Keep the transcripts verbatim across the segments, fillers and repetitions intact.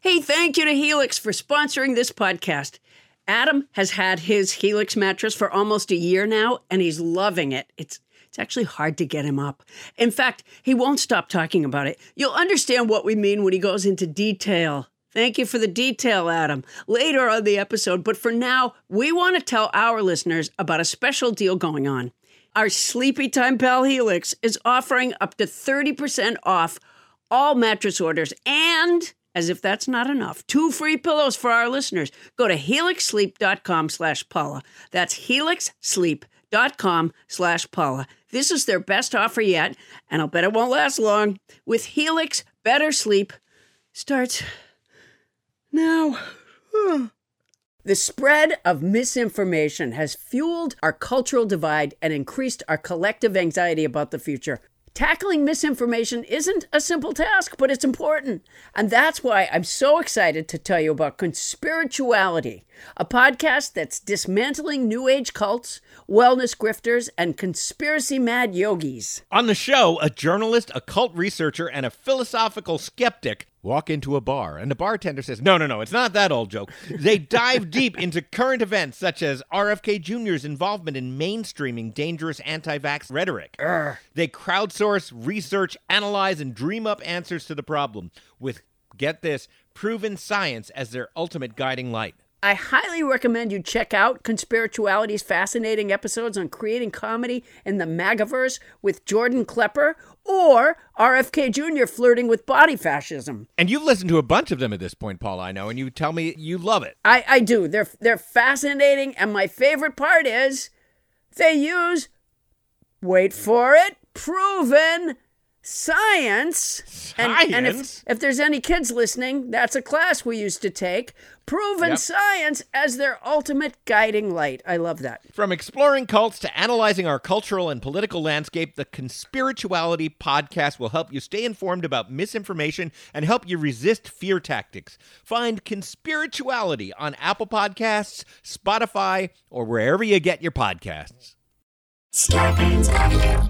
Hey, thank you to Helix for sponsoring this podcast. Adam has had his Helix mattress for almost a year now, and he's loving it. It's it's actually hard to get him up. In fact, he won't stop talking about it. You'll understand what we mean when he goes into detail. Thank you for the detail, Adam, later on the episode. But for now, we want to tell our listeners about a special deal going on. Our Sleepy Time Pal Helix is offering up to thirty percent off all mattress orders, and as if that's not enough, two free pillows for our listeners. Go to helixsleep.com slash Paula. That's helixsleep.com slash Paula. This is their best offer yet, and I'll bet it won't last long. With Helix, better sleep starts now. The spread of misinformation has fueled our cultural divide and increased our collective anxiety about the future. Tackling misinformation isn't a simple task, but it's important. And that's why I'm so excited to tell you about Conspirituality, a podcast that's dismantling New Age cults, wellness grifters, and conspiracy-mad yogis. On the show, a journalist, a cult researcher, and a philosophical skeptic walk into a bar, and the bartender says, no, no, no, it's not that old joke. They dive deep into current events such as R F K Junior's involvement in mainstreaming dangerous anti-vax rhetoric. Urgh. They crowdsource, research, analyze, and dream up answers to the problem with, get this, proven science as their ultimate guiding light. I highly recommend you check out Conspirituality's fascinating episodes on creating comedy in the MAGAverse with Jordan Klepper, or R F K Junior flirting with body fascism. And you've listened to a bunch of them at this point, Paul, I know, and you tell me you love it. I, I do. They're, they're fascinating, and my favorite part is they use, wait for it, proven science. Science? And, and if, if there's any kids listening, that's a class we used to take. Proven yep. science as their ultimate guiding light. I love that. From exploring cults to analyzing our cultural and political landscape, the Conspirituality podcast will help you stay informed about misinformation and help you resist fear tactics. Find Conspirituality on Apple Podcasts, Spotify, or wherever you get your podcasts. Scarpins Avenue.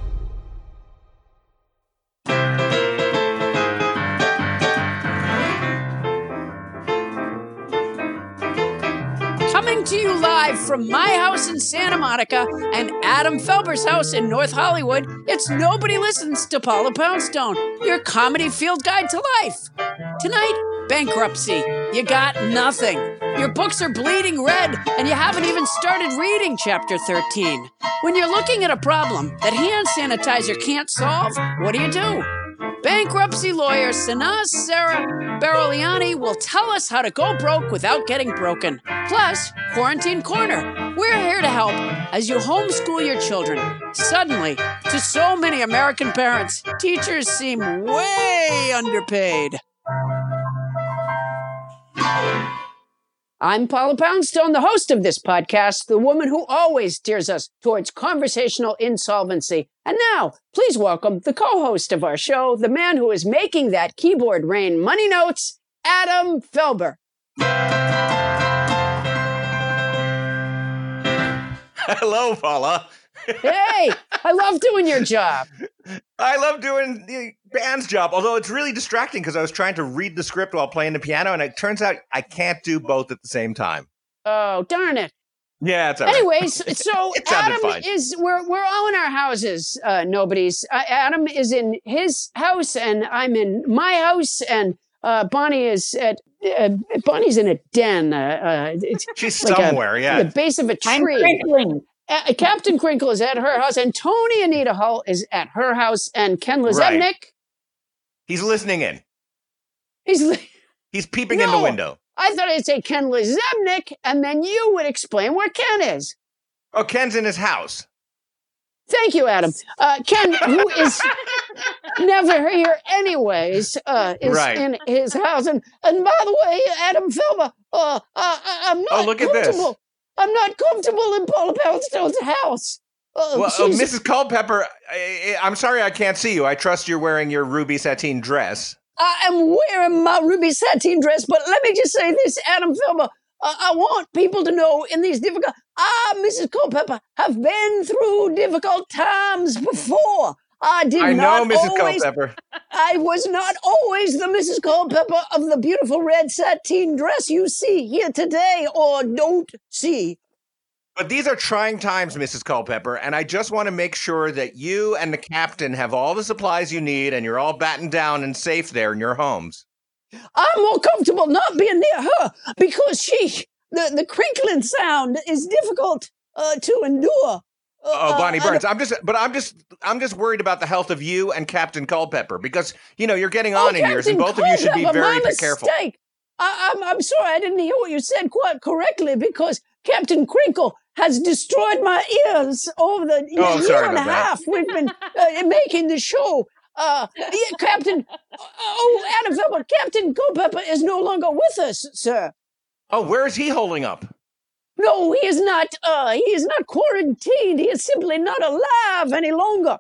Coming to you live from my house in Santa Monica and Adam Felber's house in North Hollywood, it's Nobody Listens to Paula Poundstone, your comedy field guide to life. Tonight, bankruptcy. You got nothing. Your books are bleeding red, and you haven't even started reading chapter thirteen. When you're looking at a problem that hand sanitizer can't solve, what do you do? Bankruptcy lawyer Sanaa Sarah Baroliani will tell us how to go broke without getting broken. Plus, Quarantine Corner. We're here to help as you homeschool your children. Suddenly, to so many American parents, teachers seem way underpaid. I'm Paula Poundstone, the host of this podcast, the woman who always steers us towards conversational insolvency. And now, please welcome the co-host of our show, the man who is making that keyboard rain money notes, Adam Felber. Hello, Paula. Hey, I love doing your job. I love doing the band's job, although it's really distracting because I was trying to read the script while playing the piano, and it turns out I can't do both at the same time. Oh, darn it. Yeah, it's all right. Anyways, so it sounded Adam fine. is, we're, we're all in our houses, uh, nobody's. Uh, Adam is in his house, and I'm in my house, and uh, Bonnie is at, uh, Bonnie's in a den. Uh, uh, it's She's like somewhere, a, yeah. The base of a tree. I'm crinkling. Uh, Captain Crinkle is at her house, and Tony Anita Hull is at her house, and Ken Lezebnik. Right. He's listening in. He's li- He's peeping No. in the window. I thought I'd say Ken Lezebnik, and then you would explain where Ken is. Oh, Ken's in his house. Thank you, Adam. Uh, Ken, who is never here anyways, uh, is Right. in his house. And, and by the way, Adam Felber, uh, uh, I- I'm not Oh, look at this. comfortable. I'm not comfortable in Paula Poundstone's house. Uh, Well, uh, she's- Missus Culpepper, I, I- I'm sorry I can't see you. I trust you're wearing your ruby sateen dress. I am wearing my ruby sateen dress, but let me just say this, Adam Felber. Uh, I want people to know in these difficult... Ah, Missus Culpepper have been through difficult times before. I did I not know, Missus always. Culpepper. I was not always the Missus Culpepper of the beautiful red sateen dress you see here today, or don't see. But these are trying times, Missus Culpepper, and I just want to make sure that you and the captain have all the supplies you need and you're all battened down and safe there in your homes. I'm more comfortable not being near her because she, the, the crinkling sound is difficult uh, to endure. Uh, Oh, Bonnie uh, Burns, I'm just, but I'm just, I'm just worried about the health of you and Captain Culpepper because you know you're getting on oh, in years, and Captain both of you should be Culpepper, very my careful. mistake. I, I'm, I'm sorry, I didn't hear what you said quite correctly because Captain Crinkle has destroyed my ears over the Oh, I'm year sorry and a about that. half we've been uh, making the show. Uh, yeah, Captain, oh, Adam Felber, Captain Culpepper is no longer with us, sir. Oh, where is he holding up? No, he is not. Uh, he is not quarantined. He is simply not alive any longer.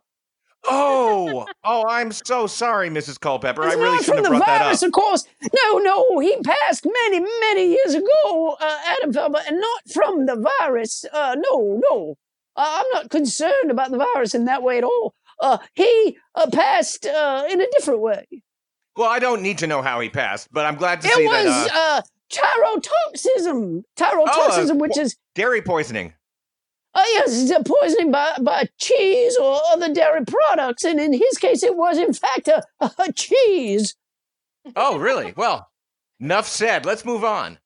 Oh, oh, I'm so sorry, Missus Culpepper. It's I really not shouldn't from have the brought virus, that up. of course. No, no, he passed many, many years ago, uh, Adam Felber, and not from the virus. Uh, no, no. Uh, I'm not concerned about the virus in that way at all. Uh, he uh, passed uh, in a different way. Well, I don't need to know how he passed, but I'm glad to It see was that uh, uh, tyrotoxism. Tyrotoxism, Oh, uh, which is dairy poisoning. Uh, yes, it's a poisoning by, by cheese or other dairy products. And in his case, it was, in fact, a, a cheese. Oh, really? Well, enough said. Let's move on.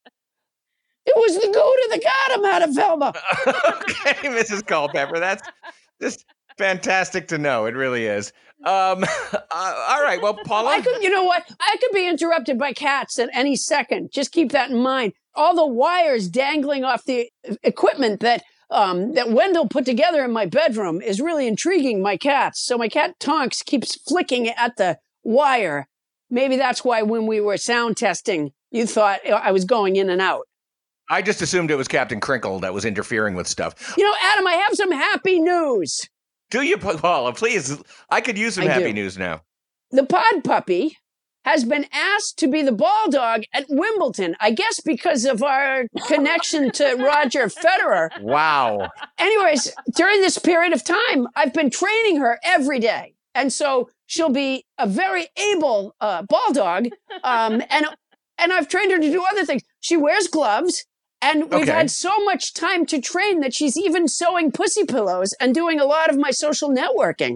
It was the goat that got him, Adam Felber. Okay, Missus Culpepper, that's just fantastic to know. It really is. Um, uh, all right, well, Paula. I could, you know what? I could be interrupted by cats at any second. Just keep that in mind. All the wires dangling off the equipment that um, that Wendell put together in my bedroom is really intriguing my cats. So my cat Tonks keeps flicking at the wire. Maybe that's why when we were sound testing, you thought I was going in and out. I just assumed it was Captain Crinkle that was interfering with stuff. You know, Adam, I have some happy news. Do you, Paula? Please, I could use some I happy do. news now. The pod puppy has been asked to be the ball dog at Wimbledon, I guess because of our connection to Roger Federer. Wow. Anyways, during this period of time, I've been training her every day. And so she'll be a very able uh, ball dog. Um, and, and I've trained her to do other things. She wears gloves. And we've Okay. had so much time to train that she's even sewing pussy pillows and doing a lot of my social networking.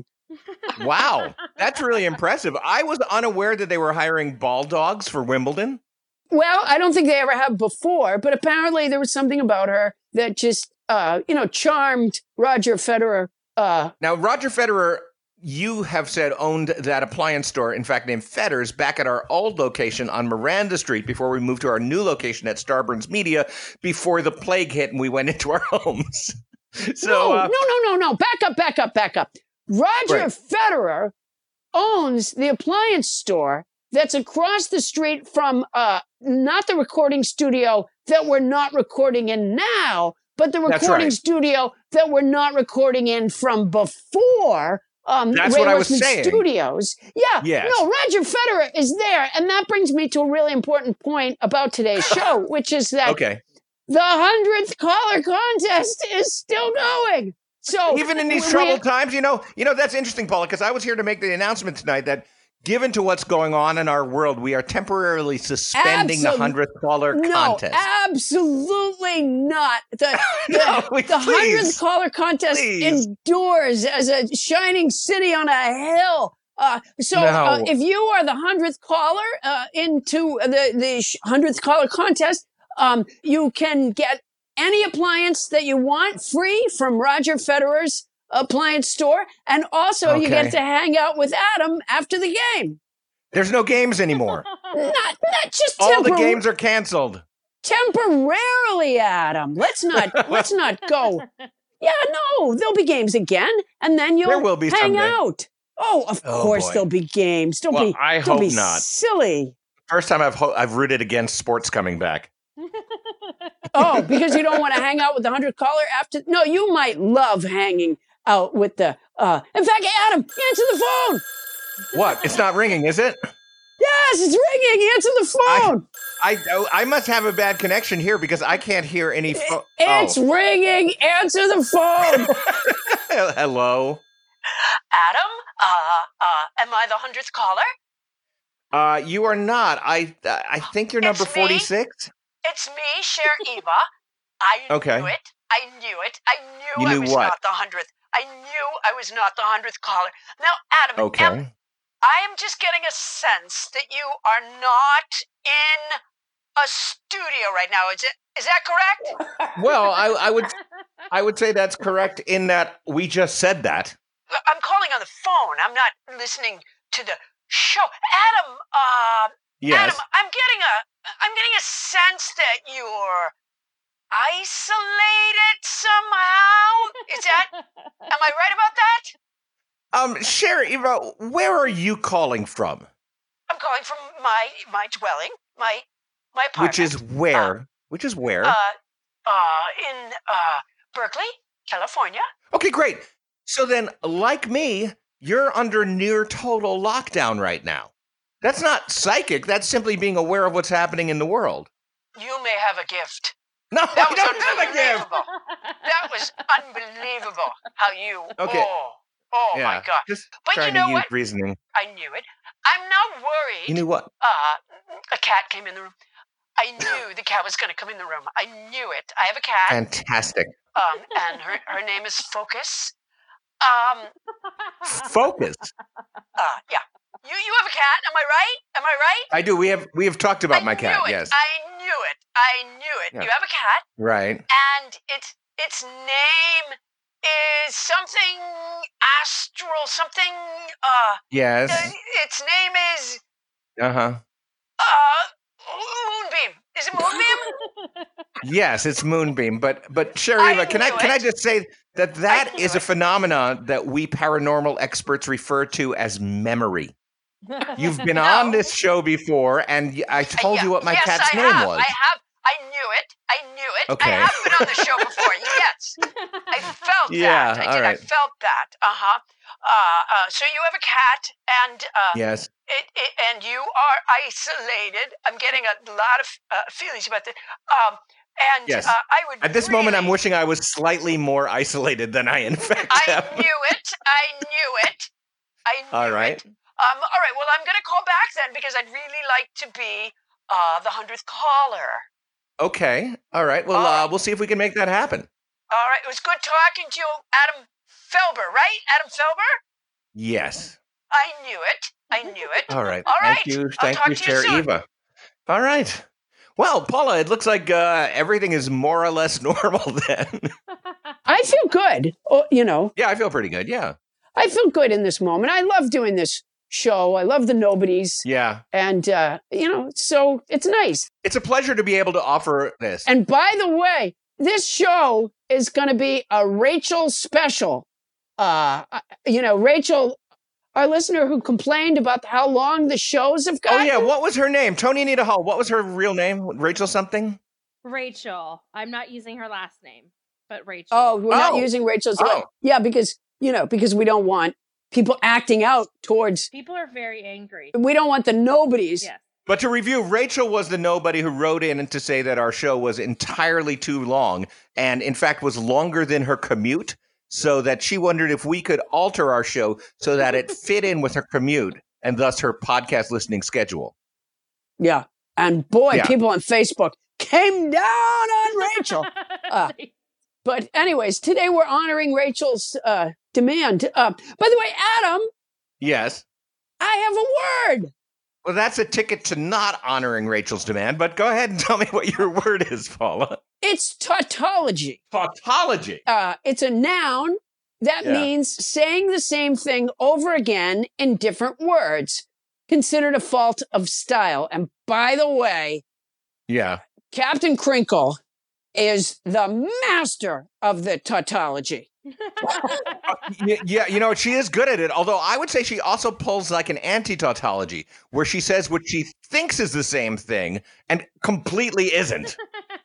Wow. That's really impressive. I was unaware that they were hiring ball dogs for Wimbledon. Well, I don't think they ever have before, but apparently there was something about her that just, uh, you know, charmed Roger Federer. Uh, Now, Roger Federer, you have said owned that appliance store, in fact, named Fedder's, back at our old location on Miranda Street before we moved to our new location at Starburns Media before the plague hit and we went into our homes. so, no, uh, no, no, no, no. Back up, back up, back up. Roger Right. Federer owns the appliance store that's across the street from uh, not the recording studio that we're not recording in now, but the That's recording right. studio that we're not recording in from before. Um, That's Ray what I was Horseman saying. Studios. Yeah. Yes. No, Roger Federer is there. And that brings me to a really important point about today's show, which is that okay. the hundredth caller contest is still going. So Even in these we- troubled times, you know, you know, that's interesting, Paula, because I was here to make the announcement tonight that given to what's going on in our world, we are temporarily suspending the Absolute- hundredth caller No, contest. absolutely not. The, No, the, wait, the please. hundredth caller contest Please. endures as a shining city on a hill. Uh, so uh, No. if you are the hundredth caller uh, into the, the hundredth caller contest, um, you can get any appliance that you want free from Roger Federer's appliance store. And also you Okay. get to hang out with Adam after the game. There's no games anymore. Not, not just All the tempor- games are canceled. temporarily, Adam. Let's not let's not go. Yeah, no, there'll be games again, and then you'll There will be hang someday. out. Oh, of Oh, course boy. there'll be games. Don't Well, be I don't hope be not. silly. First time I've ho- I've rooted against sports coming back. Oh, because you don't want to hang out with the hundred caller after. No, you might love hanging out with the. uh In fact, Adam, answer the phone. What? It's not ringing, is it? Yes, it's ringing. Answer the phone. I oh, I must have a bad connection here because I can't hear any. Fo- It's oh. ringing. Answer the phone. Hello. Adam, uh, uh, am I the hundredth caller? Uh, you are not. I I think you're number It's me. forty-six. It's me, Cher Eva. I Okay. knew it. I knew it. I knew, You I knew was what? not the hundredth. I knew I was not the hundredth caller. Now, Adam, Okay. am, I am just getting a sense that you are not in a studio right now. Is it? Is that correct? Well, I, I would I would say that's correct in that we just said that. I'm calling on the phone. I'm not listening to the show. Adam, uh, Yes. Adam, I'm getting a, I'm getting a sense that you're isolated somehow. Is that? Am I right about that? Um, Cher Eva, where are you calling from? I'm calling from my my dwelling, my my apartment. Which is where? Which is where? uh, uh, in uh Berkeley, California. Okay, great. So then, like me, you're under near total lockdown right now. That's not psychic. That's simply being aware of what's happening in the world. You may have a gift. No, That I was don't have a gift. unbelievable. That was unbelievable. How you? Okay. Oh, oh yeah, my God. just But trying you know to use what? reasoning. I knew it. I'm not worried. You knew what? Uh, a cat came in the room. I knew the cat was going to come in the room. I knew it. I have a cat. Fantastic. Um, and her, her name is Focus. Um, Focus. uh, yeah. You you have a cat, am I right? Am I right? I do. We have we have talked about I my cat. knew it. Yes. I knew it. I knew it. Yeah. You have a cat, Right. and its its name is something astral, something. Uh, Yes. uh, its name is Uh huh. uh Moonbeam. Is it Moonbeam? Yes, it's Moonbeam. But but I Sheriva, can I knew can I it. just say that that knew is a it. phenomenon that we paranormal experts refer to as memory. You've been No. on this show before, and y- I Uh, told yeah. you what my yes, cat's I name have. was. I have. I knew it. I knew it. Okay. I have been on the show before. Yes, I felt Yeah, that. I all did. right. I felt that. Uh-huh. Uh Uh. So you have a cat, and uh, Yes. it, it and you are isolated. I'm getting a lot of uh, feelings about this. Um. And Yes. uh, I would. At this moment, I'm really- wishing I was slightly more isolated than I in fact I am. knew it. I knew it. I knew All right. it. Um. All right. Well, I'm going to call back then because I'd really like to be uh the hundredth caller. Okay. All right. Well, All uh, right. we'll see if we can make that happen. All right. It was good talking to you, Adam Felber, right? Adam Felber? Yes. I knew it. I knew it. All right. All Thank right. you. I'll Thank talk you, to you Cher soon. Eva. All right. Well, Paula, it looks like uh, everything is more or less normal then. I feel good. Oh, you know, Yeah, I feel pretty good. Yeah. I feel good in this moment. I love doing this show. I love the nobodies. Yeah. And, uh, you know, so it's nice. It's a pleasure to be able to offer this. And by the way, this show is going to be a Rachel special. Uh, you know, Rachel, our listener who complained about how long the shows have oh, gotten. yeah. What was her name? Tony Anita Hall. What was her real name? Rachel something? Rachel. I'm not using her last name, but Rachel. Oh, we're not Oh. using Rachel's. Oh. Yeah, because, you know, because we don't want people acting out towards, People are very angry. we don't want the nobodies. Yes. But to review, Rachel was the nobody who wrote in to say that our show was entirely too long and, in fact, was longer than her commute, so that she wondered if we could alter our show so that it fit in with her commute and thus her podcast listening schedule. Yeah. And boy, Yeah. people on Facebook came down on Rachel. Uh, But anyways, today we're honoring Rachel's uh, demand. Uh, by the way, Adam, Yes. I have a word. Well, that's a ticket to not honoring Rachel's demand, but go ahead and tell me what your word is, Paula. It's tautology. Tautology. Uh, it's a noun that Yeah. means saying the same thing over again in different words, considered a fault of style. And by the way, Yeah. Captain Crinkle is the master of the tautology. Y- yeah, you know, she is good at it. Although I would say she also pulls like an anti-tautology, where she says what she thinks is the same thing and completely isn't.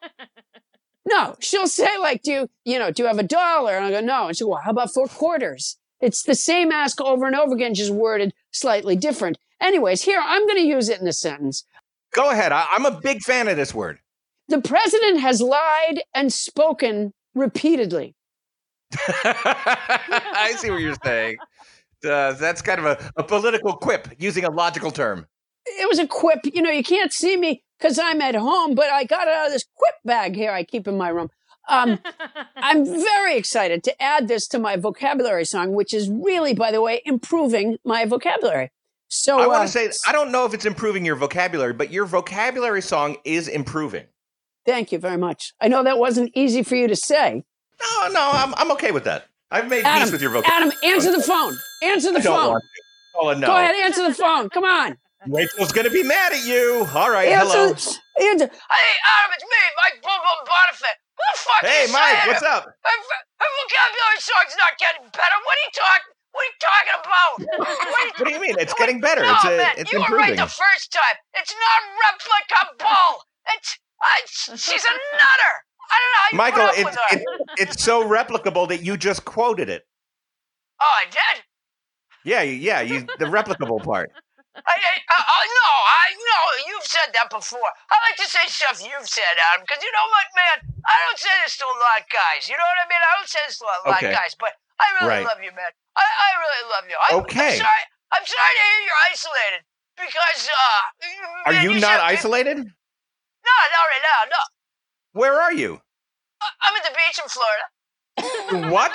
No, she'll say like, do you, you know, do you have a dollar? And I go, no. And she'll go, well, how about four quarters? It's the same ask over and over again, just worded slightly different. Anyways, here, I'm going to use it in a sentence. Go ahead. I- I'm a big fan of this word. The president has lied and spoken repeatedly. I see what you're saying. Uh, that's kind of a, a political quip using a logical term. It was a quip. You know, you can't see me because I'm at home, but I got it out of this quip bag here I keep in my room. Um, I'm very excited to add this to my vocabulary song, which is really, by the way, improving my vocabulary. So I want uh, to say, I don't know if it's improving your vocabulary, but your vocabulary song is improving. Thank you very much. I know that wasn't easy for you to say. No, no, I'm I'm okay with that. I've made Adam, peace with your vocabulary. Adam, answer the phone. Answer the I don't phone. want to. Oh, no. Go ahead, answer the phone. Come on. Rachel's going to be mad at you. All right, Answer, hello. answer. Hey, Adam, it's me, Mike Boom Boom Bonifant. Who the fuck Hey, is Mike, saying what's it? up? Her, her vocabulary song's not getting better. What are you talking? What are you talking about? What, are you, What do you mean? It's getting better. No, It's a, man, it's you were right improving. the first time. It's not replicable. It's I, she's a nutter. I don't know how you Michael, put up it's with her. it, it's so replicable that you just quoted it. Oh, I did. Yeah, you- yeah, you the replicable part. I, I, I, no, I know you've said that before. I like to say stuff you've said, Adam, because you know what, man? I don't say this to a lot of guys. You know what I mean? I don't say this to a lot Okay. of guys, but I really Right. love you, man. I, I really love you. I, Okay. I'm sorry. I'm sorry to hear you're isolated because. Uh, Are man, you not said- isolated? No, not right now. No, Where are you? I- I'm at the beach in Florida. What?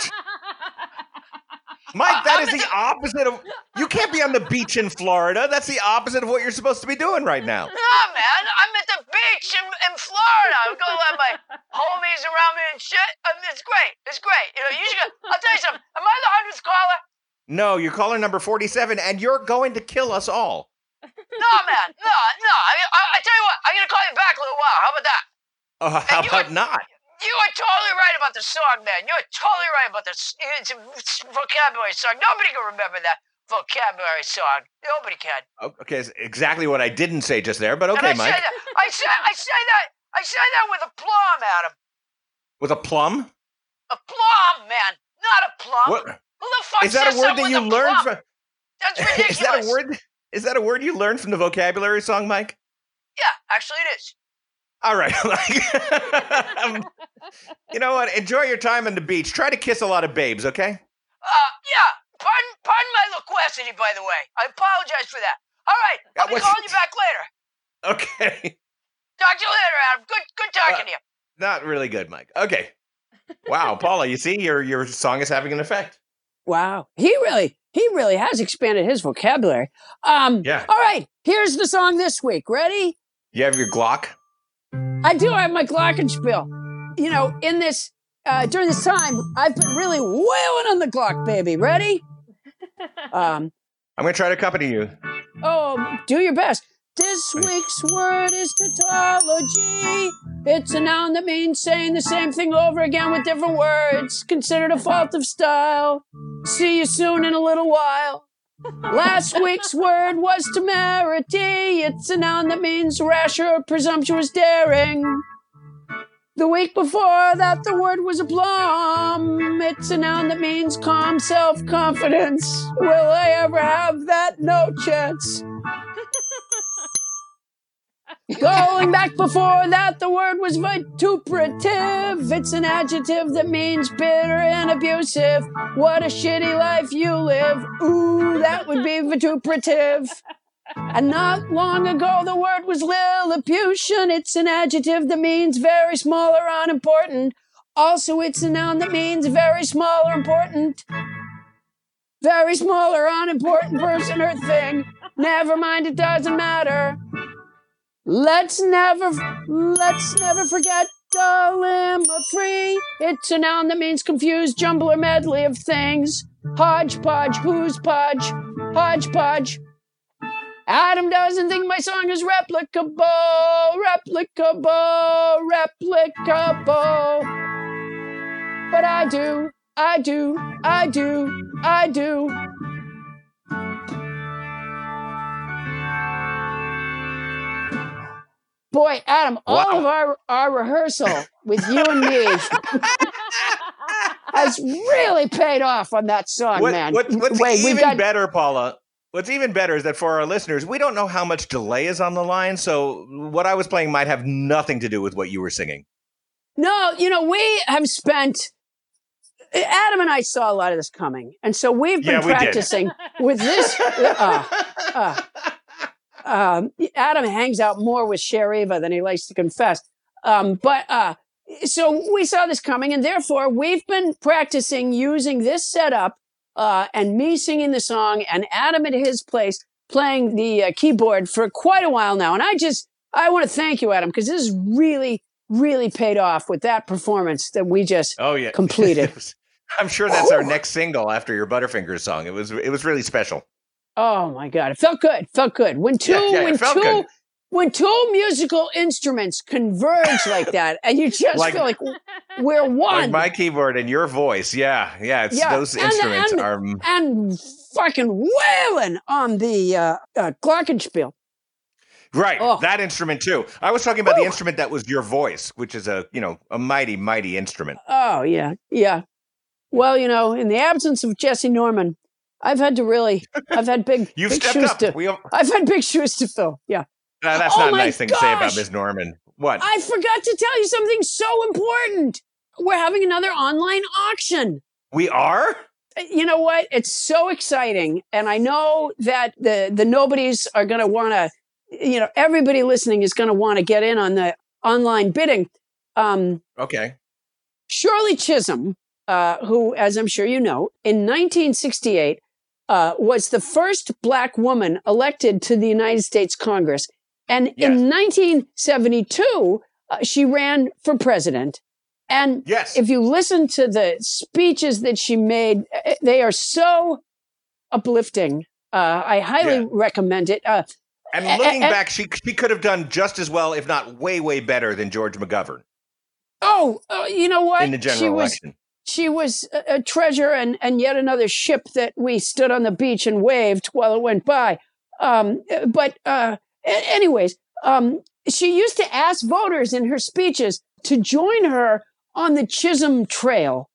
Mike, Uh, that I'm is at the opposite of. You can't be on the beach in Florida. That's the opposite of what you're supposed to be doing right now. No, man, I'm at the beach in, in Florida. I'm gonna let my homies around me and shit. Um, it's great. It's great. You know, you should. Go, I'll tell you something. Am I the hundredth caller? No, you're caller number forty-seven, and you're going to kill us all. No, man. No, no. I, I, I tell you what. I'm gonna call you back in a little while. How about that? Uh, how you about are- not? You are totally right about the song, man. You're totally right about this. It's a it's a vocabulary song. Nobody can remember that vocabulary song. Nobody can. Oh, okay, it's exactly what I didn't say just there, but And okay, I Mike. Say that, I say I say that. I say that with a plum, Adam. With a plum? A plum, man. Not a plum. What? Who the fuck Is that a says word something that you with a learned plum? from? That's ridiculous. Is that a word? Is that a word you learned from the vocabulary song, Mike? Yeah, actually it is. All right. um, you know what? Enjoy your time on the beach. Try to kiss a lot of babes, okay? Uh, yeah. Pardon, pardon my loquacity, by the way. I apologize for that. All right, Yeah, I'll be what's- calling you back later. Okay. Talk to you later, Adam. Good, good talking Uh, to you. Not really good, Mike. Okay. Wow, Paula, you see, your your song is having an effect. Wow, he really, he really has expanded his vocabulary. Um, Yeah. All right, here's the song this week. Ready? You have your Glock? I do have my glockenspiel. You know, in this, uh, during this time, I've been really wailing on the Glock, baby. Ready? Um, I'm going to try to accompany you. oh, do your best. This week's word is tautology. It's a noun that means saying the same thing over again with different words. Considered a fault of style. See you soon in a little while. Last week's word was temerity. It's a noun that means rash or presumptuous daring. The week before that, the word was aplomb. It's a noun that means calm self-confidence. Will I ever have that? No chance. Going back before that, the word was vituperative. It's an adjective that means bitter and abusive. What a shitty life you live. Ooh, that would be vituperative. And not long ago, the word was Lilliputian. It's an adjective that means very small or unimportant. Also, it's a noun that means very small or important. Very small or unimportant person or thing. Never mind, it doesn't matter. Let's never, let's never forget dilemma free. It's a noun that means confused jumble or medley of things. Hodgepodge, who's podge, hodgepodge. Adam doesn't think my song is replicable, replicable, replicable. But I do, I do, I do, I do. Boy, Adam, all Wow. of our, our rehearsal with you and me has really paid off on that song, What, man. what, what's Wait, we've even got better, Paula, what's even better is that for our listeners, we don't know how much delay is on the line, so what I was playing might have nothing to do with what you were singing. No, you know, we have spent Adam and I saw a lot of this coming, and so we've been Yeah, we did. practicing with this. Uh, uh, um, Adam hangs out more with Shariva than he likes to confess. Um, but uh, so we saw this coming, and therefore we've been practicing using this setup uh, and me singing the song, and Adam at his place playing the uh, keyboard for quite a while now. And I just I want to thank you, Adam, because this is really, really paid off with that performance that we just Oh yeah, completed. I'm sure that's our next single after your Butterfingers song. It was it was really special. Oh my God! It felt good. Felt good when two Yeah, yeah, it when felt two good. when two musical instruments converge like that, and you just Like- feel like we're Like one. my keyboard and your voice. Yeah, yeah. It's Yeah, those and- instruments and- are. and fucking wailing on the uh, uh, glockenspiel. Right, Oh. that instrument too. I was talking about the Woo. instrument that was your voice, which is a you know a mighty mighty instrument. Oh yeah, yeah. Well, you know, in the absence of Jesse Norman, I've had to really, I've had big, You've big stepped shoes up. to. We uh, I've had big shoes to fill. Yeah. that's Oh not a my nice thing to say about gosh. Miss Norman. What? I forgot to tell you something so important. We're having another online auction. We are? You know what? It's so exciting. And I know that the, the nobodies are going to want to, you know, everybody listening is going to want to get in on the online bidding. Um, Okay. Shirley Chisholm, uh, who, as I'm sure you know, in nineteen sixty-eight, uh, was the first Black woman elected to the United States Congress. And Yes. in nineteen seventy-two, uh, she ran for president. And Yes. if you listen to the speeches that she made, eh, they are so uplifting. Uh, I highly Yeah. recommend it. Uh, and a- looking a- back, she she could have done just as well, if not way way better than George McGovern oh, uh, you know what? in the general she was election. she was a, a treasure and, and yet another ship that we stood on the beach and waved while it went by. Um, but uh, a- anyways, um, she used to ask voters in her speeches to join her on the Chisholm Trail.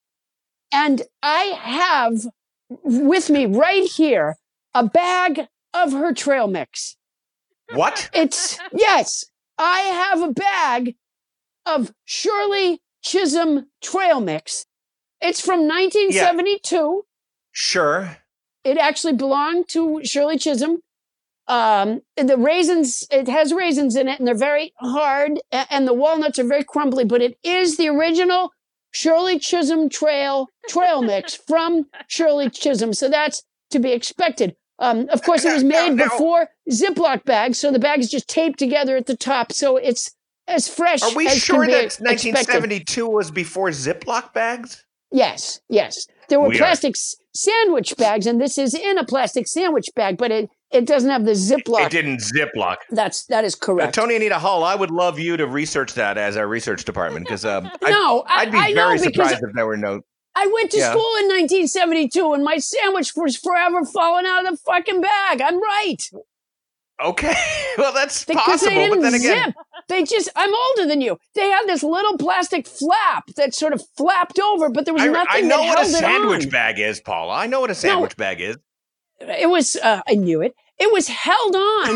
And I have with me right here a bag of her trail mix. What? It's, yes, I have a bag of Shirley Chisholm trail mix. It's from nineteen seventy-two. Sure. It actually belonged to Shirley Chisholm. Um, the raisins, it has raisins in it, and they're very hard, a- and the walnuts are very crumbly, but it is the original Shirley Chisholm trail trail mix from Shirley Chisholm. So that's to be expected. Um, of course, it was Now- made now- before Ziploc bags, so the bag is just taped together at the top, so it's as fresh Are we as sure can be that expected. nineteen seventy-two was before Ziploc bags? Yes, yes. There were We are- plastic s- sandwich bags, and this is in a plastic sandwich bag, but it, it doesn't have the Ziploc. It didn't Ziploc. That's that is Uh, correct. Tony Anita Hull, I would love you to research that as our research department because um, I'd, no, I, I'd be I know very because surprised if there were no. I went to Yeah. school in nineteen seventy-two, and my sandwich was forever falling out of the fucking bag. I'm right. Okay, well that's Because possible, they but didn't then again, zip. They just, I'm older than you. They had this little plastic flap that sort of flapped over, but there was I, nothing I know that what a held it sandwich on. bag is, Paula. I know what a sandwich bag is. It was, uh, I knew it. It was held on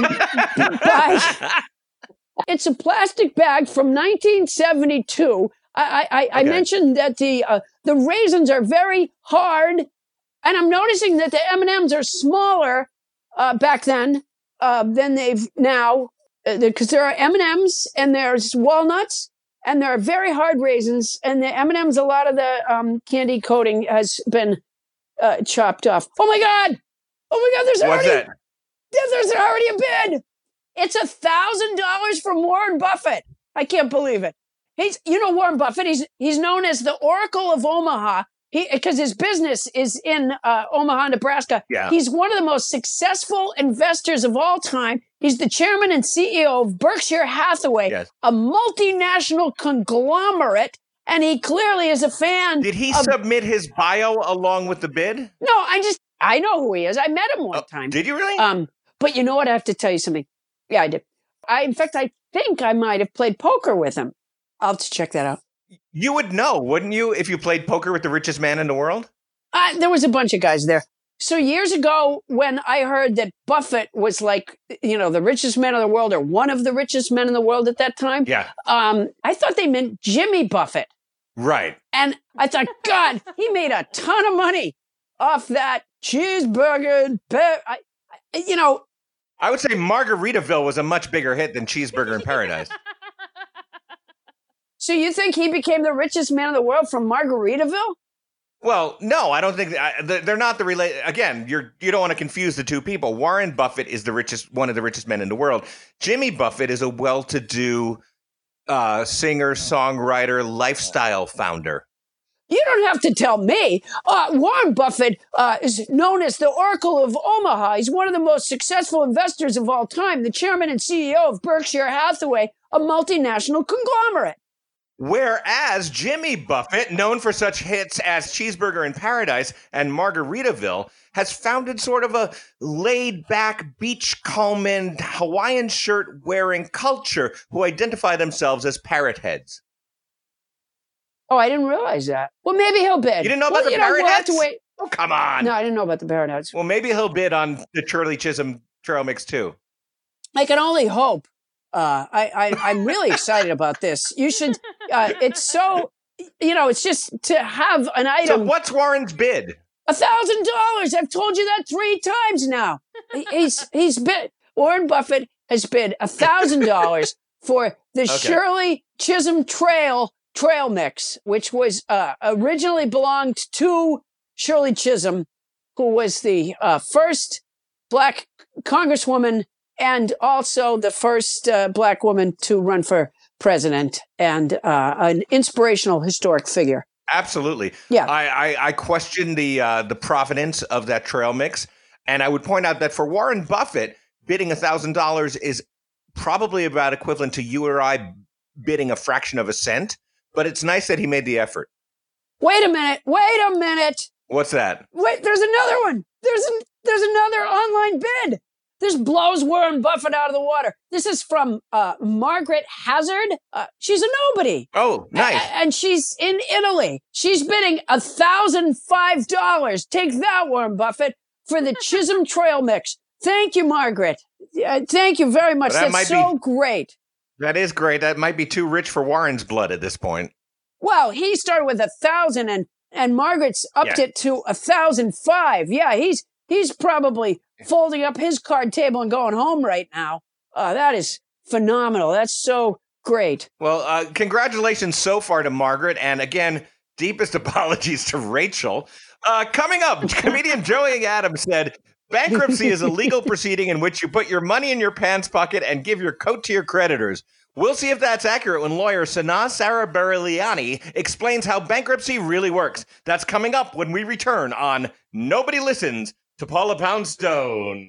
by, it's a plastic bag from nineteen seventy-two. I, I, I Okay. mentioned that the, uh, the raisins are very hard, and I'm noticing that the M and M's are smaller uh, back then uh, than they've now, because there are M and M's and there's walnuts and there are very hard raisins, and the M and M's, a lot of the um, candy coating has been uh, chopped off. Oh my God! Oh my God! There's What's already that? there- there's already a bid. It's a thousand dollars from Warren Buffett. I can't believe it. He's, you know, Warren Buffett. He's he's known as the Oracle of Omaha. He because his business is in uh, Omaha, Nebraska. Yeah. He's one of the most successful investors of all time. He's the chairman and C E O of Berkshire Hathaway, Yes. a multinational conglomerate, and he clearly is a fan. Did he of, submit his bio along with the bid? No, I just I know who he is. I met him one Oh, time. Did you really? Um, but you know what? I have to tell you something. Yeah, I did. I, in fact, I think I might have played poker with him. I'll have to check that out. You would know, wouldn't you, if you played poker with the richest man in the world? Uh, there was a bunch of guys there. So years ago, when I heard that Buffett was like, you know, the richest man in the world or one of the richest men in the world at that time, Yeah. um, I thought they meant Jimmy Buffett. Right. And I thought, God, he made a ton of money off that cheeseburger. And pe- I, I, you know, I would say Margaritaville was a much bigger hit than Cheeseburger in Paradise. so you think he became the richest man in the world from Margaritaville? Well, no, I don't think I, they're not the relate. Again, you're you don't want to confuse the two people. Warren Buffett is the richest, one of the richest men in the world. Jimmy Buffett is a well-to-do uh, singer, songwriter, lifestyle founder. You don't have to tell me. Uh, Warren Buffett uh, is known as the Oracle of Omaha. He's one of the most successful investors of all time, the chairman and C E O of Berkshire Hathaway, a multinational conglomerate. Whereas Jimmy Buffett, known for such hits as Cheeseburger in Paradise and Margaritaville, has founded sort of a laid-back, beachcombing, Hawaiian shirt-wearing culture who identify themselves as parrot heads. Oh, I didn't realize that. Well, maybe he'll bid. You didn't know well, about the you know, parrot we'll heads? have to wait. Oh, come on. No, I didn't know about the parrot heads. Well, maybe he'll bid on the Shirley Chisholm trail mix too. I can only hope. Uh, I, I, I'm really excited about this. You should, uh, it's so, you know, it's just to have an item. So what's Warren's bid? A thousand dollars. I've told you that three times now. He- He's, he's bid, Warren Buffett has bid a thousand dollars for the Okay. Shirley Chisholm Trail trail mix, which was, uh, originally belonged to Shirley Chisholm, who was the, uh, first black congresswoman and also the first uh, black woman to run for president and uh, an inspirational historic figure. Absolutely. Yeah. I, I, I question the uh, the provenance of that trail mix. And I would point out that for Warren Buffett, bidding one thousand dollars is probably about equivalent to you or I bidding a fraction of a cent. But it's nice that he made the effort. Wait a minute. Wait a minute. What's that? Wait, there's another one. There's an, there's another online bid. This blows Warren Buffett out of the water. This is from uh, Margaret Hazard. Uh, she's a nobody. Oh, nice. A- and she's in Italy. She's bidding one thousand five dollars. Take that, Warren Buffett, for the Chisholm Trail Mix. Thank you, Margaret. Uh, thank you very much. Well, that That's might so be- great. That is great. That might be too rich for Warren's blood at this point. Well, he started with a thousand, and and Margaret's upped Yeah. it to a thousand five. Yeah, he's he's probably folding up his card table and going home right now. Uh, that is phenomenal. That's so great. Well, uh, congratulations so far to Margaret. And again, deepest apologies to Rachel. Uh, coming up, comedian Joey Adams said, bankruptcy is a legal proceeding in which you put your money in your pants pocket and give your coat to your creditors. We'll see if that's accurate when lawyer Sanaa Sarabariliani explains how bankruptcy really works. That's coming up when we return on Nobody Listens to Paula Poundstone.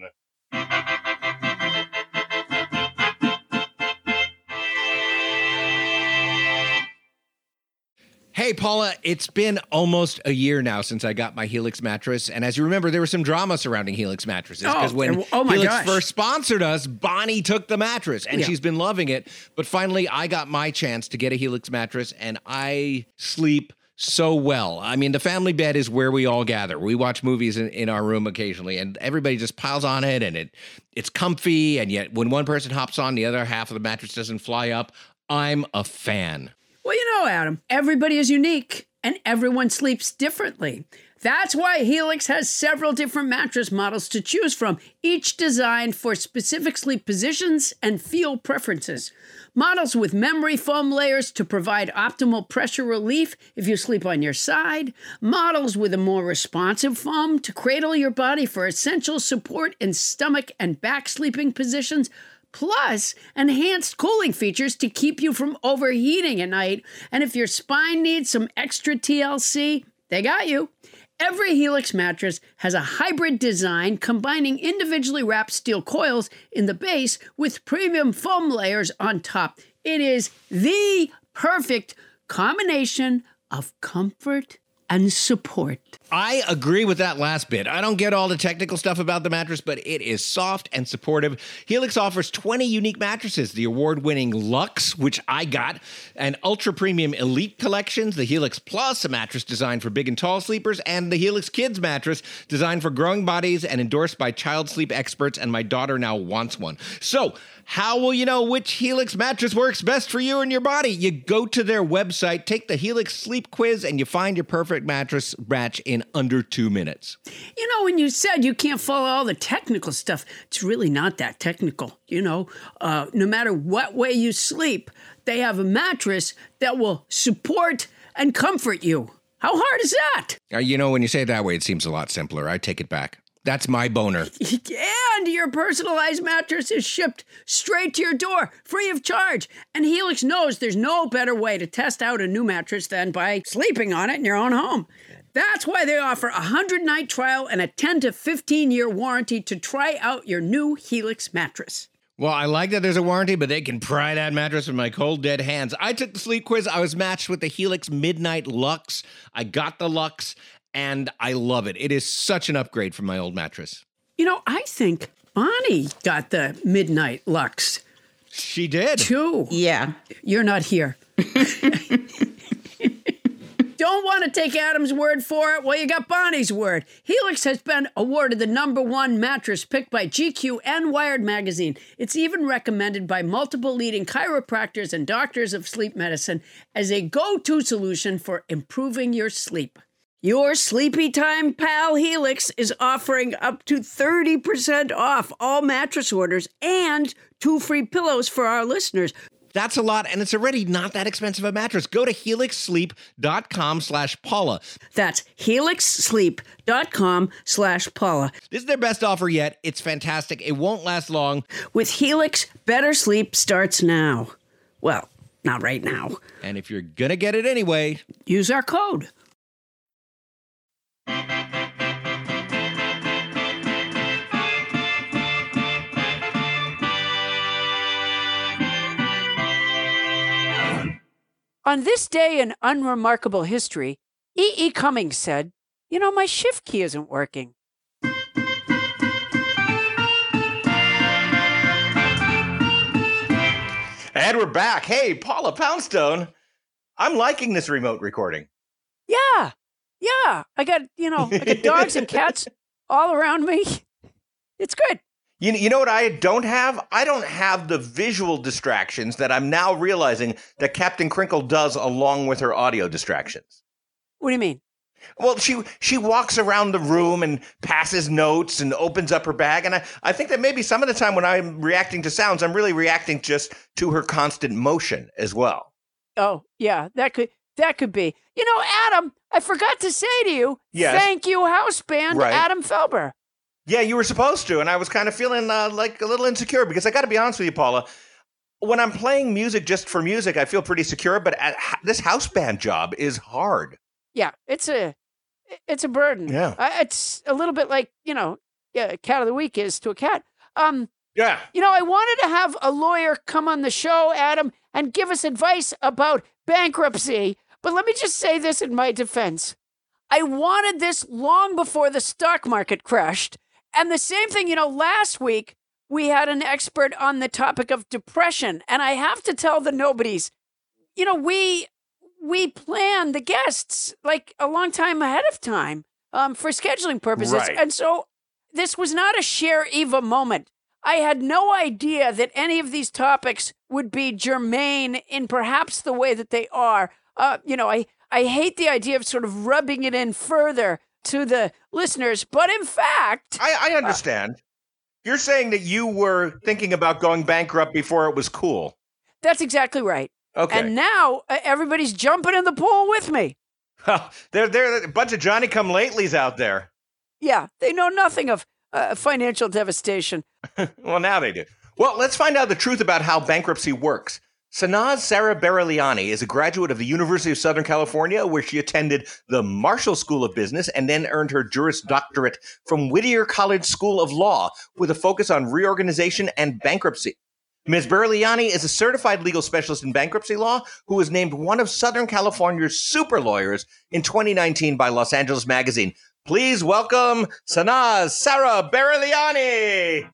Hey, Paula, it's been almost a year now since I got my Helix mattress. And as you remember, there was some drama surrounding Helix mattresses because Oh, when oh my Helix gosh. first sponsored us, Bonnie took the mattress and Yeah. she's been loving it. But finally, I got my chance to get a Helix mattress and I sleep so well. I mean, the family bed is where we all gather. We watch movies in, in our room occasionally and everybody just piles on it and it it's comfy. And yet when one person hops on, the other half of the mattress doesn't fly up. I'm a fan. Well, you know, Adam, everybody is unique and everyone sleeps differently. That's why Helix has several different mattress models to choose from, each designed for specific sleep positions and feel preferences. Models with memory foam layers to provide optimal pressure relief if you sleep on your side. Models with a more responsive foam to cradle your body for essential support in stomach and back sleeping positions. Plus, enhanced cooling features to keep you from overheating at night. And if your spine needs some extra T L C, they got you. Every Helix mattress has a hybrid design combining individually wrapped steel coils in the base with premium foam layers on top. It is the perfect combination of comfort and support. I agree with that last bit. I don't get all the technical stuff about the mattress, but it is soft and supportive. Helix offers twenty unique mattresses, the award-winning Luxe, which I got, and ultra-premium Elite collections, the Helix Plus, a mattress designed for big and tall sleepers, and the Helix Kids mattress, designed for growing bodies and endorsed by child sleep experts, and my daughter now wants one. So, how will you know which Helix mattress works best for you and your body? You go to their website, take the Helix Sleep Quiz, and you find your perfect mattress match in under two minutes. You know, when you said you can't follow all the technical stuff, it's really not that technical. You know, uh, no matter what way you sleep, they have a mattress that will support and comfort you. How hard is that? Uh, you know, when you say it that way, it seems a lot simpler. I take it back. That's my boner. And your personalized mattress is shipped straight to your door, free of charge. And Helix knows there's no better way to test out a new mattress than by sleeping on it in your own home. That's why they offer a one hundred night trial and a ten to fifteen year warranty to try out your new Helix mattress. Well, I like that there's a warranty, but they can pry that mattress with my cold, dead hands. I took the sleep quiz. I was matched with the Helix Midnight Luxe. I got the Luxe, and I love it. It is such an upgrade from my old mattress. You know, I think Bonnie got the Midnight Luxe. She did. Too. Yeah. You're not here. Don't want to take Adam's word for it? Well, you got Bonnie's word. Helix has been awarded the number one mattress picked by G Q and Wired magazine. It's even recommended by multiple leading chiropractors and doctors of sleep medicine as a go-to solution for improving your sleep. Your sleepy time pal Helix is offering up to thirty percent off all mattress orders and two free pillows for our listeners. That's a lot, and it's already not that expensive a mattress. Go to helixsleep.com slash Paula. That's helixsleep.com slash Paula. This is their best offer yet. It's fantastic. It won't last long. With Helix, better sleep starts now. Well, not right now. And if you're going to get it anyway, use our code. On this day in unremarkable history, E E. Cummings said, you know, my shift key isn't working. And we're back. Hey, Paula Poundstone, I'm liking this remote recording. Yeah, yeah. I got, you know, I got dogs and cats all around me. It's good. You, you know what I don't have? I don't have the visual distractions that I'm now realizing that Captain Crinkle does along with her audio distractions. What do you mean? Well, she she walks around the room and passes notes and opens up her bag. And I, I think that maybe some of the time when I'm reacting to sounds, I'm really reacting just to her constant motion as well. Oh, yeah, that could that could be. You know, Adam, I forgot to say to you, yes. Thank you, house band, right. Adam Felber. Yeah, you were supposed to, and I was kind of feeling uh, like a little insecure because I got to be honest with you, Paula. When I'm playing music just for music, I feel pretty secure, but at, this house band job is hard. Yeah, it's a it's a burden. Yeah, uh, it's a little bit like, you know, yeah, cat of the week is to a cat. Um, yeah. You know, I wanted to have a lawyer come on the show, Adam, and give us advice about bankruptcy. But let me just say this in my defense: I wanted this long before the stock market crashed. And the same thing, you know, last week we had an expert on the topic of depression. And I have to tell the nobodies, you know, we we plan the guests like a long time ahead of time um, for scheduling purposes. Right. And so this was not a Cher Eva moment. I had no idea that any of these topics would be germane in perhaps the way that they are. Uh, you know, I, I hate the idea of sort of rubbing it in further to the listeners, but in fact... I, I understand. Uh, You're saying that you were thinking about going bankrupt before it was cool. That's exactly right. Okay. And now uh, everybody's jumping in the pool with me. Well, there, there are a bunch of Johnny-come-latelys out there. Yeah, they know nothing of uh, financial devastation. Well, now they do. Well, let's find out the truth about how bankruptcy works. Sanaz Sarabareliani is a graduate of the University of Southern California, where she attended the Marshall School of Business and then earned her Juris Doctorate from Whittier College School of Law with a focus on reorganization and bankruptcy. Miz Berliani is a certified legal specialist in bankruptcy law who was named one of Southern California's super lawyers in twenty nineteen by Los Angeles Magazine. Please welcome Sanaz Sarah Berliani.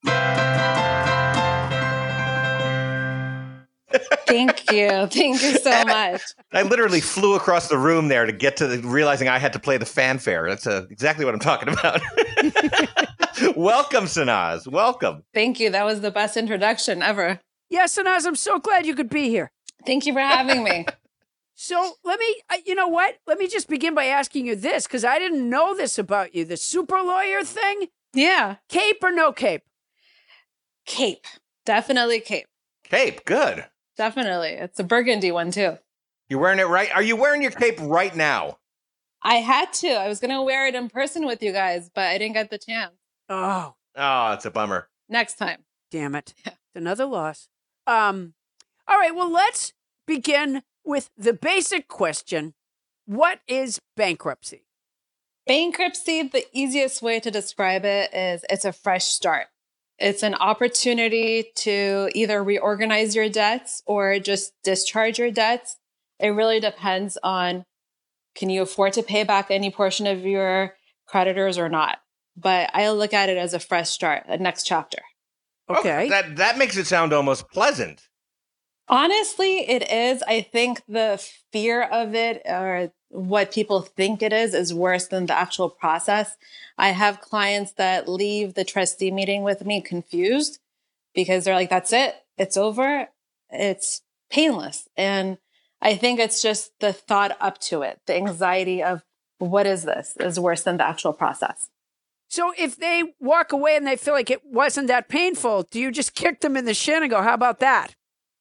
Thank you. Thank you so much. I literally flew across the room there to get to the, realizing I had to play the fanfare. That's uh, exactly what I'm talking about. Welcome, Sanaz. Welcome. Thank you. That was the best introduction ever. Yes, Sanaz, I'm so glad you could be here. Thank you for having me. So let me, uh, you know what? Let me just begin by asking you this, because I didn't know this about you. The super lawyer thing? Yeah. Cape or no cape? Cape. Definitely cape. Cape. Good. Definitely. It's a burgundy one, too. You're wearing it right? Are you wearing your cape right now? I had to. I was going to wear it in person with you guys, but I didn't get the chance. Oh. Oh, it's a bummer. Next time. Damn it. It's another loss. Um. All right, well, let's begin with the basic question. What is bankruptcy? Bankruptcy, the easiest way to describe it is it's a fresh start. It's an opportunity to either reorganize your debts or just discharge your debts. It really depends on, can you afford to pay back any portion of your creditors or not? But I look at it as a fresh start, a next chapter. Okay. Oh, that, that makes it sound almost pleasant. Honestly, it is. I think the fear of it or what people think it is is worse than the actual process. I have clients that leave the trustee meeting with me confused because they're like, that's it. It's over. It's painless. And I think it's just the thought up to it. The anxiety of what is this is worse than the actual process. So if they walk away and they feel like it wasn't that painful, do you just kick them in the shin and go, how about that?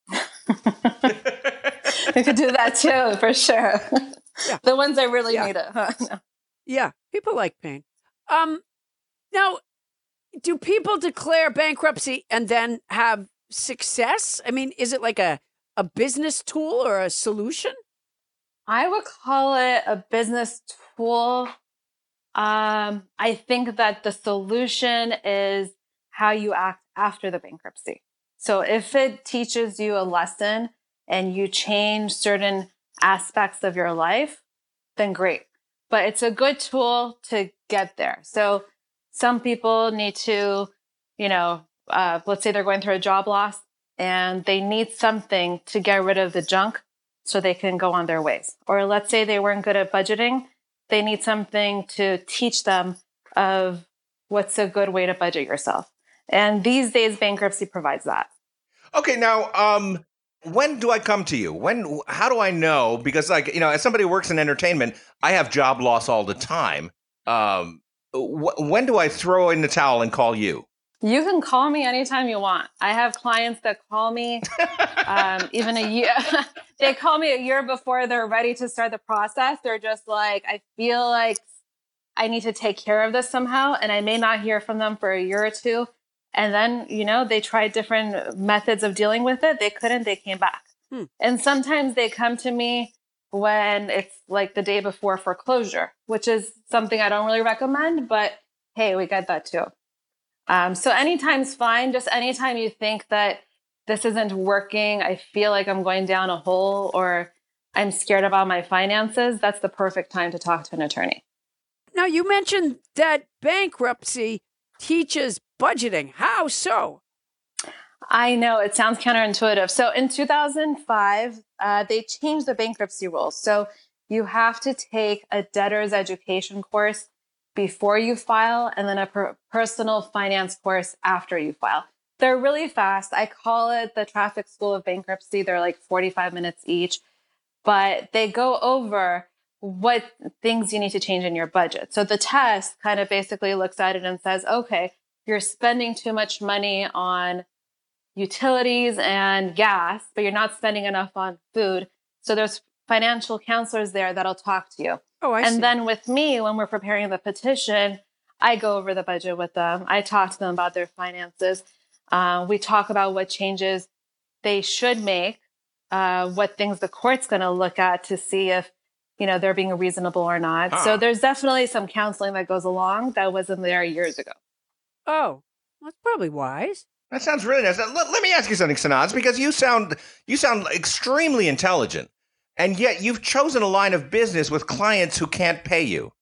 I could do that too, for sure. Yeah. The ones that really Yeah. need it. Huh? No. Yeah, people like pain. Um, now, do people declare bankruptcy and then have success? I mean, is it like a, a business tool or a solution? I would call it a business tool. Um, I think that the solution is how you act after the bankruptcy. So if it teaches you a lesson and you change certain aspects of your life, then great. But it's a good tool to get there. So some people need to, you know, uh, let's say they're going through a job loss and they need something to get rid of the junk so they can go on their ways. Or let's say they weren't good at budgeting. They need something to teach them of what's a good way to budget yourself. And these days, bankruptcy provides that. Okay, now, um, when do I come to you? When? How do I know? Because, like, you know, as somebody who works in entertainment, I have job loss all the time. Um, wh- when do I throw in the towel and call you? You can call me anytime you want. I have clients that call me um, even a year. They call me a year before they're ready to start the process. They're just like, I feel like I need to take care of this somehow. And I may not hear from them for a year or two. And then, you know, they tried different methods of dealing with it. They couldn't, they came back. Hmm. And sometimes they come to me when it's like the day before foreclosure, which is something I don't really recommend, but hey, we got that too. Um, so anytime's fine. Just anytime you think that this isn't working, I feel like I'm going down a hole or I'm scared about my finances, that's the perfect time to talk to an attorney. Now, you mentioned that bankruptcy teaches budgeting. How so? I know it sounds counterintuitive. So in two thousand five, uh, they changed the bankruptcy rules. So you have to take a debtor's education course before you file and then a per- personal finance course after you file. They're really fast. I call it the traffic school of bankruptcy. They're like forty-five minutes each, but they go over what things you need to change in your budget. So the test kind of basically looks at it and says, okay, you're spending too much money on utilities and gas, but you're not spending enough on food. So there's financial counselors there that'll talk to you. Oh, I and see. then with me, when we're preparing the petition, I go over the budget with them. I talk to them about their finances. Uh, we talk about what changes they should make, uh, what things the court's going to look at to see if, you know, they're being reasonable or not. Huh. So there's definitely some counseling that goes along that wasn't there years ago. Oh, that's probably wise. That sounds really nice. Let, let me ask you something, Sanaz, because you sound you sound extremely intelligent, and yet you've chosen a line of business with clients who can't pay you.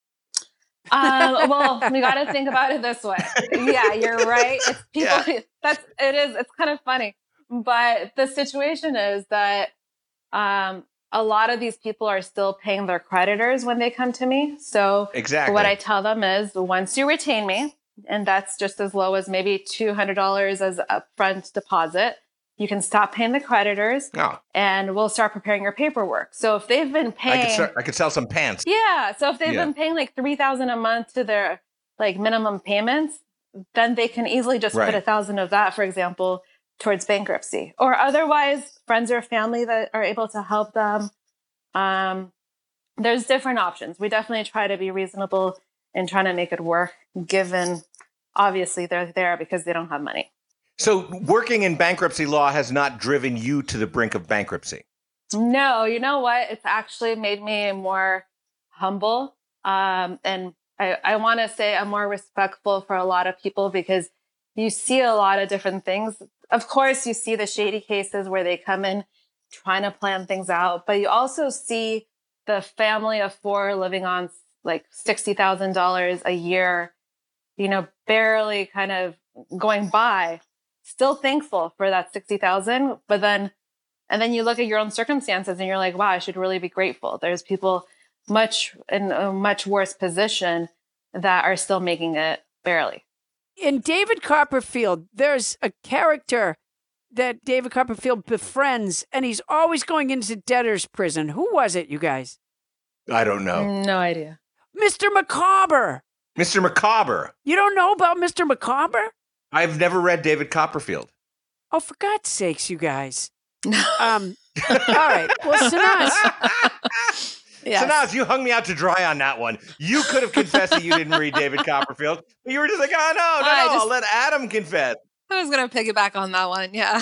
Uh, well, we got to think about it this way. Yeah, you're right. It's people. Yeah. That's it is. It's kind of funny, but the situation is that um, a lot of these people are still paying their creditors when they come to me. So exactly what I tell them is, once you retain me, and that's just as low as maybe two hundred dollars as upfront deposit, you can stop paying the creditors, oh. and we'll start preparing your paperwork. So if they've been paying, I could, start, I could sell some pants. Yeah. So if they've yeah. been paying like three thousand a month to their like minimum payments, then they can easily just right. put a thousand of that, for example, towards bankruptcy. Or otherwise, friends or family that are able to help them. Um, there's different options. We definitely try to be reasonable in trying to make it work, given obviously they're there because they don't have money. So working in bankruptcy law has not driven you to the brink of bankruptcy? No, you know what? It's actually made me more humble. Um, and I, I want to say I'm more respectful for a lot of people because you see a lot of different things. Of course, you see the shady cases where they come in trying to plan things out, but you also see the family of four living on like sixty thousand dollars a year, you know, barely kind of going by. Still thankful for that sixty thousand, but then, and then you look at your own circumstances and you're like, wow, I should really be grateful. There's people much in a much worse position that are still making it barely. In David Copperfield, there's a character that David Copperfield befriends, and he's always going into debtor's prison. Who was it, you guys? I don't know. No idea. Mister Micawber. Mister Micawber. You don't know about Mister Micawber? I've never read David Copperfield. Oh, for God's sakes, you guys. um, all right. Well, Sanaz. Yes. Sanaz, you hung me out to dry on that one. You could have confessed that you didn't read David Copperfield, but you were just like, oh, no, no, I no, just, I'll let Adam confess. I was going to piggyback on that one, yeah.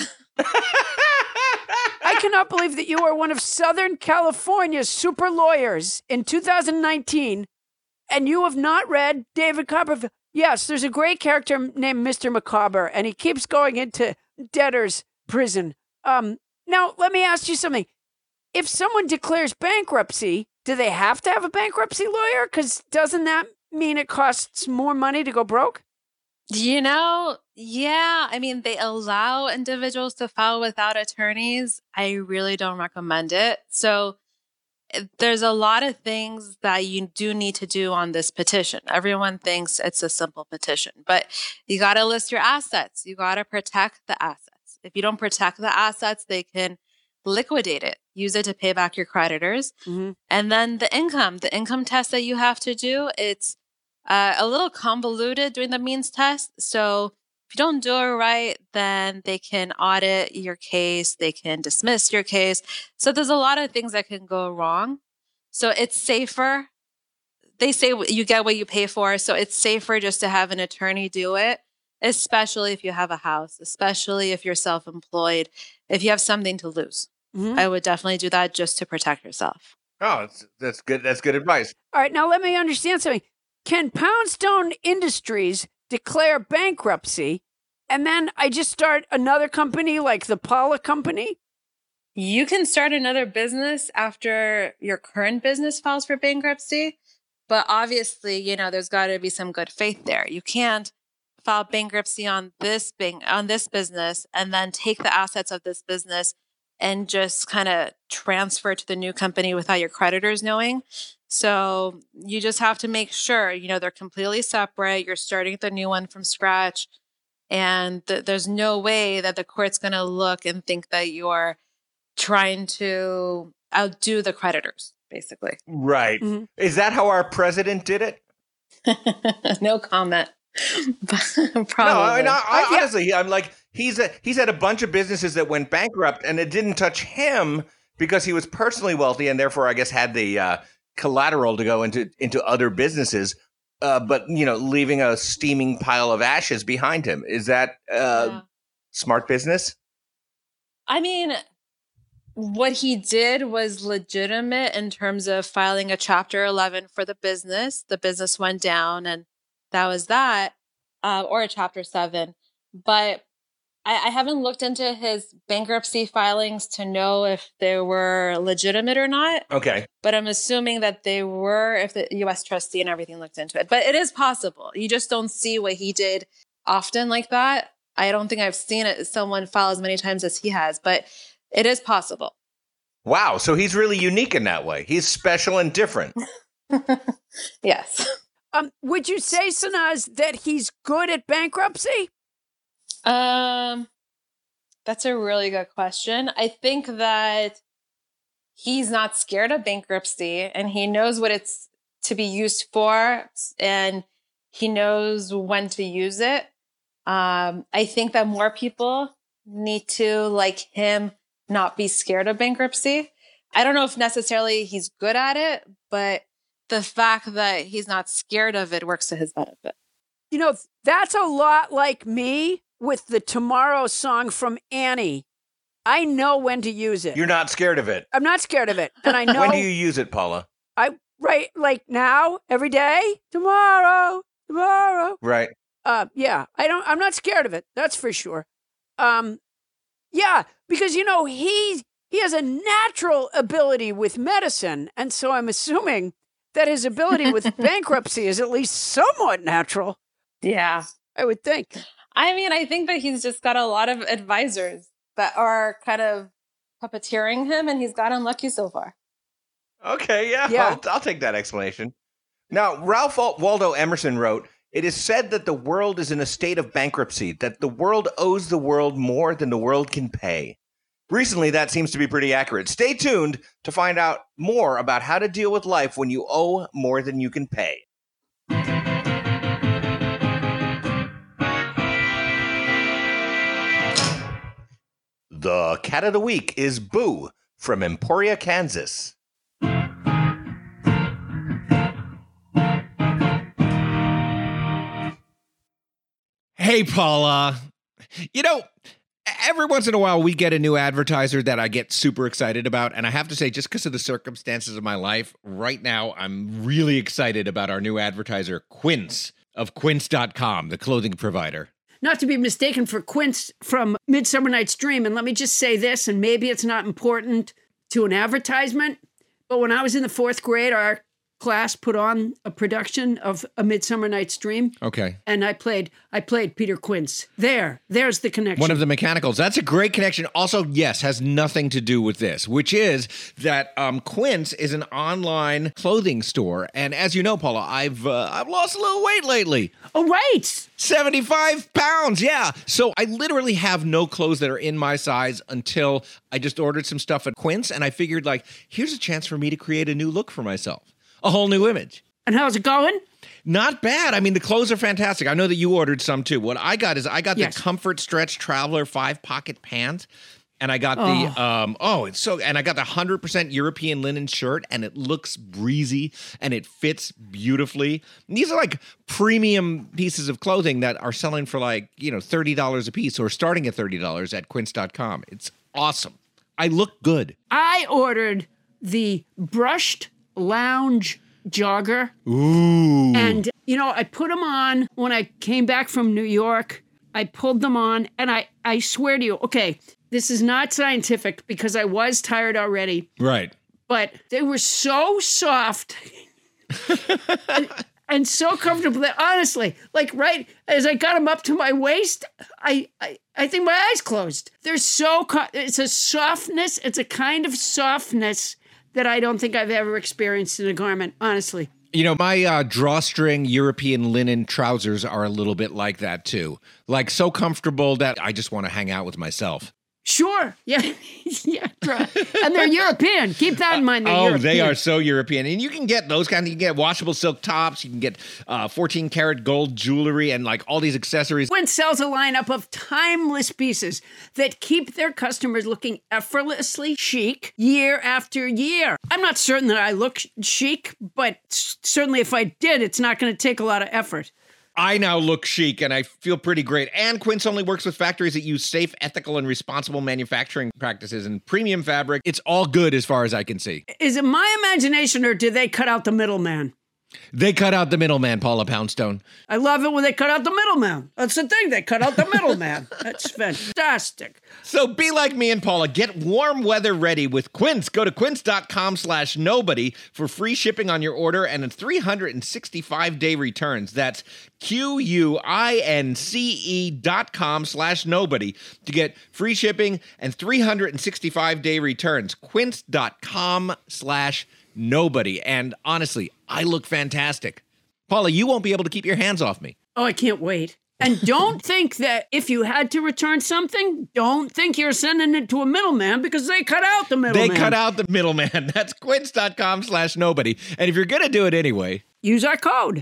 I cannot believe that you are one of Southern California's super lawyers in two thousand nineteen, and you have not read David Copperfield. Yes, there's a great character named Mister Micawber, and he keeps going into debtor's prison. Um, now, let me ask you something. If someone declares bankruptcy, do they have to have a bankruptcy lawyer? Because doesn't that mean it costs more money to go broke? You know, yeah. I mean, they allow individuals to file without attorneys. I really don't recommend it. So there's a lot of things that you do need to do on this petition. Everyone thinks it's a simple petition, but you got to list your assets. You got to protect the assets. If you don't protect the assets, they can liquidate it, use it to pay back your creditors. Mm-hmm. And then the income, the income test that you have to do, it's uh, a little convoluted doing the means test. So if you don't do it right, then they can audit your case. They can dismiss your case. So there's a lot of things that can go wrong. So it's safer. They say you get what you pay for. So it's safer just to have an attorney do it, especially if you have a house, especially if you're self-employed, if you have something to lose. Mm-hmm. I would definitely do that just to protect yourself. Oh, that's, that's good. That's good advice. All right, now let me understand something. Can Poundstone Industries declare bankruptcy, and then I just start another company like the Paula Company? You can start another business after your current business files for bankruptcy, but obviously, you know, there's got to be some good faith there. You can't file bankruptcy on this bank on this business and then take the assets of this business and just kind of transfer to the new company without your creditors knowing. So you just have to make sure, you know, they're completely separate. You're starting the new one from scratch. And th- there's no way that the court's going to look and think that you're trying to outdo the creditors, basically. Right. Mm-hmm. Is that how our president did it? No comment. Probably. No, I mean, I, I, honestly, I'm like, he's a, he's had a bunch of businesses that went bankrupt, and it didn't touch him because he was personally wealthy, and therefore, I guess, had the uh, collateral to go into into other businesses. Uh, but you know, leaving a steaming pile of ashes behind him. Is that uh, yeah. smart business? I mean, what he did was legitimate in terms of filing a Chapter eleven for the business. The business went down, and that was that, uh, or a Chapter seven. But I, I haven't looked into his bankruptcy filings to know if they were legitimate or not. Okay. But I'm assuming that they were if the U S trustee and everything looked into it. But it is possible. You just don't see what he did often like that. I don't think I've seen it someone file as many times as he has, but it is possible. Wow. So he's really unique in that way. He's special and different. Yes. Um, would you say, Sanaz, that he's good at bankruptcy? Um, that's a really good question. I think that he's not scared of bankruptcy and he knows what it's to be used for and he knows when to use it. Um, I think that more people need to, like him, not be scared of bankruptcy. I don't know if necessarily he's good at it, but the fact that he's not scared of it works to his benefit. You know, that's a lot like me with the Tomorrow song from Annie. I know when to use it. You're not scared of it. I'm not scared of it. And I know When do you use it, Paula? I right like now, every day, tomorrow, tomorrow. Right. Uh yeah, I don't I'm not scared of it. That's for sure. Um yeah, because you know, he he has a natural ability with medicine, and so I'm assuming that his ability with bankruptcy is at least somewhat natural. Yeah. I would think. I mean, I think that he's just got a lot of advisors that are kind of puppeteering him, and he's got unlucky so far. Okay, yeah, Yeah. I'll, I'll take that explanation. Now, Ralph Waldo Emerson wrote, "It is said that the world is in a state of bankruptcy, that the world owes the world more than the world can pay." Recently, that seems to be pretty accurate. Stay tuned to find out more about how to deal with life when you owe more than you can pay. The cat of the week is Boo from Emporia, Kansas. Hey, Paula. You know, every once in a while we get a new advertiser that I get super excited about. And I have to say, just because of the circumstances of my life, right now I'm really excited about our new advertiser, Quince of quince dot com, the clothing provider. Not to be mistaken for Quince from Midsummer Night's Dream. And let me just say this, and maybe it's not important to an advertisement, but when I was in the fourth grade, our class put on a production of A Midsummer Night's Dream. Okay. And I played I played Peter Quince. There, there's the connection. One of the mechanicals. That's a great connection. Also, yes, has nothing to do with this, which is that um, Quince is an online clothing store. And as you know, Paula, I've uh, I've lost a little weight lately. Oh, right. seventy-five pounds, yeah. So I literally have no clothes that are in my size until I just ordered some stuff at Quince, and I figured, like, here's a chance for me to create a new look for myself. A whole new image. And how's it going? Not bad. I mean, the clothes are fantastic. I know that you ordered some too. What I got is I got Yes. the Comfort Stretch Traveler five pocket pants. And I got Oh. the, um, oh, it's so, and I got the one hundred percent European linen shirt, and it looks breezy and it fits beautifully. And these are like premium pieces of clothing that are selling for like, you know, thirty dollars a piece or starting at thirty dollars at quince dot com. It's awesome. I look good. I ordered the brushed lounge jogger. Ooh. And, you know, I put them on when I came back from New York. I pulled them on, and I, I swear to you, okay, this is not scientific because I was tired already, Right. but they were so soft and, and so comfortable that honestly, like right as I got them up to my waist, I, I, I think my eyes closed. They're so, co- it's a softness, it's a kind of softness that I don't think I've ever experienced in a garment, honestly. You know, my uh, drawstring European linen trousers are a little bit like that too. Like so comfortable that I just want to hang out with myself. Sure. Yeah. Yeah. Right. And they're European. Keep that in mind. They're Oh, European. they are so European. And you can get those kind of, you can get washable silk tops, you can get uh, fourteen karat gold jewelry and like all these accessories. Quince sells a lineup of timeless pieces that keep their customers looking effortlessly chic year after year. I'm not certain that I look chic, but s- certainly if I did, it's not going to take a lot of effort. I now look chic and I feel pretty great. And Quince only works with factories that use safe, ethical, and responsible manufacturing practices and premium fabric. It's all good as far as I can see. Is it my imagination or do they cut out the middleman? They cut out the middleman, Paula Poundstone. I love it when they cut out the middleman. That's the thing. They cut out the middleman. That's fantastic. So be like me and Paula. Get warm weather ready with Quince. Go to quince.com slash nobody for free shipping on your order and a three hundred sixty-five day returns. That's Q-U-I-N-C-E dot com slash nobody to get free shipping and three hundred sixty-five day returns. Quince.com slash nobody. And honestly, I look fantastic. Paula, you won't be able to keep your hands off me. Oh, I can't wait. And don't think that if you had to return something, don't think you're sending it to a middleman because they cut out the middleman. They cut out the middleman. That's quince.com slash nobody. And if you're going to do it anyway, use our code.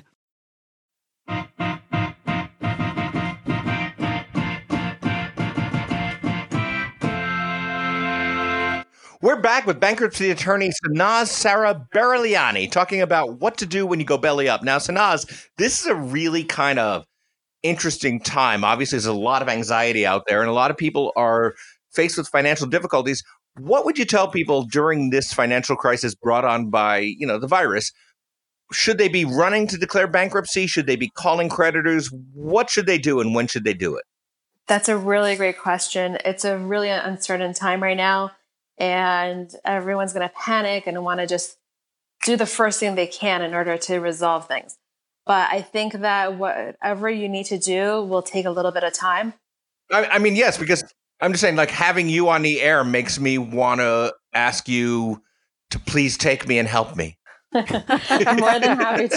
We're back with bankruptcy attorney Sanaz Sarabareliani talking about what to do when you go belly up. Now, Sanaz, this is a really kind of interesting time. Obviously, there's a lot of anxiety out there, and a lot of people are faced with financial difficulties. What would you tell people during this financial crisis brought on by, you know, the virus? Should they be running to declare bankruptcy? Should they be calling creditors? What should they do, and when should they do it? That's a really great question. It's a really uncertain time right now. And everyone's going to panic and want to just do the first thing they can in order to resolve things. But I think that whatever you need to do will take a little bit of time. I, I mean, yes, because I'm just saying, like, having you on the air makes me want to ask you to please take me and help me. More than happy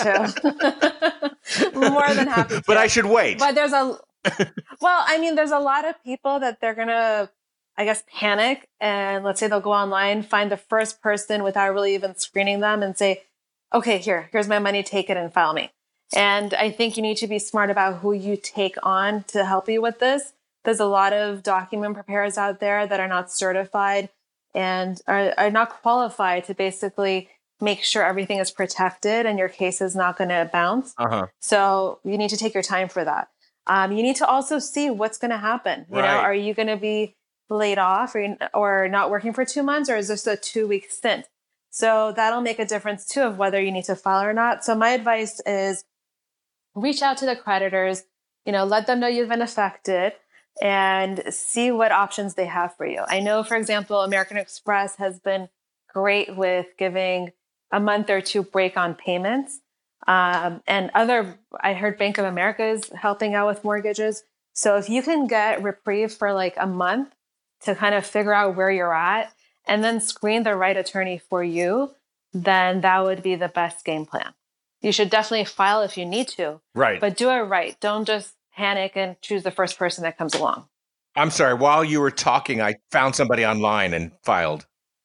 to. More than happy to. But I should wait. But there's a, well, I mean, there's a lot of people that they're going to, I guess, panic. And let's say they'll go online, find the first person without really even screening them and say, okay, here, here's my money, take it and file me. And I think you need to be smart about who you take on to help you with this. There's a lot of document preparers out there that are not certified and are, are not qualified to basically make sure everything is protected and your case is not going to bounce. Uh-huh. So you need to take your time for that. Um, you need to also see what's going to happen. You Right. know, are you going to be laid off or, or not working for two months, or is this a two-week stint? So that'll make a difference too of whether you need to file or not. So my advice is reach out to the creditors, you know, let them know you've been affected and see what options they have for you. I know, for example, American Express has been great with giving a month or two break on payments. Um, and other, I heard Bank of America is helping out with mortgages. So if you can get reprieve for like a month to kind of figure out where you're at and then screen the right attorney for you, then that would be the best game plan. You should definitely file if you need to, Right. but do it right. Don't just panic and choose the first person that comes along. I'm sorry. While you were talking, I found somebody online and filed.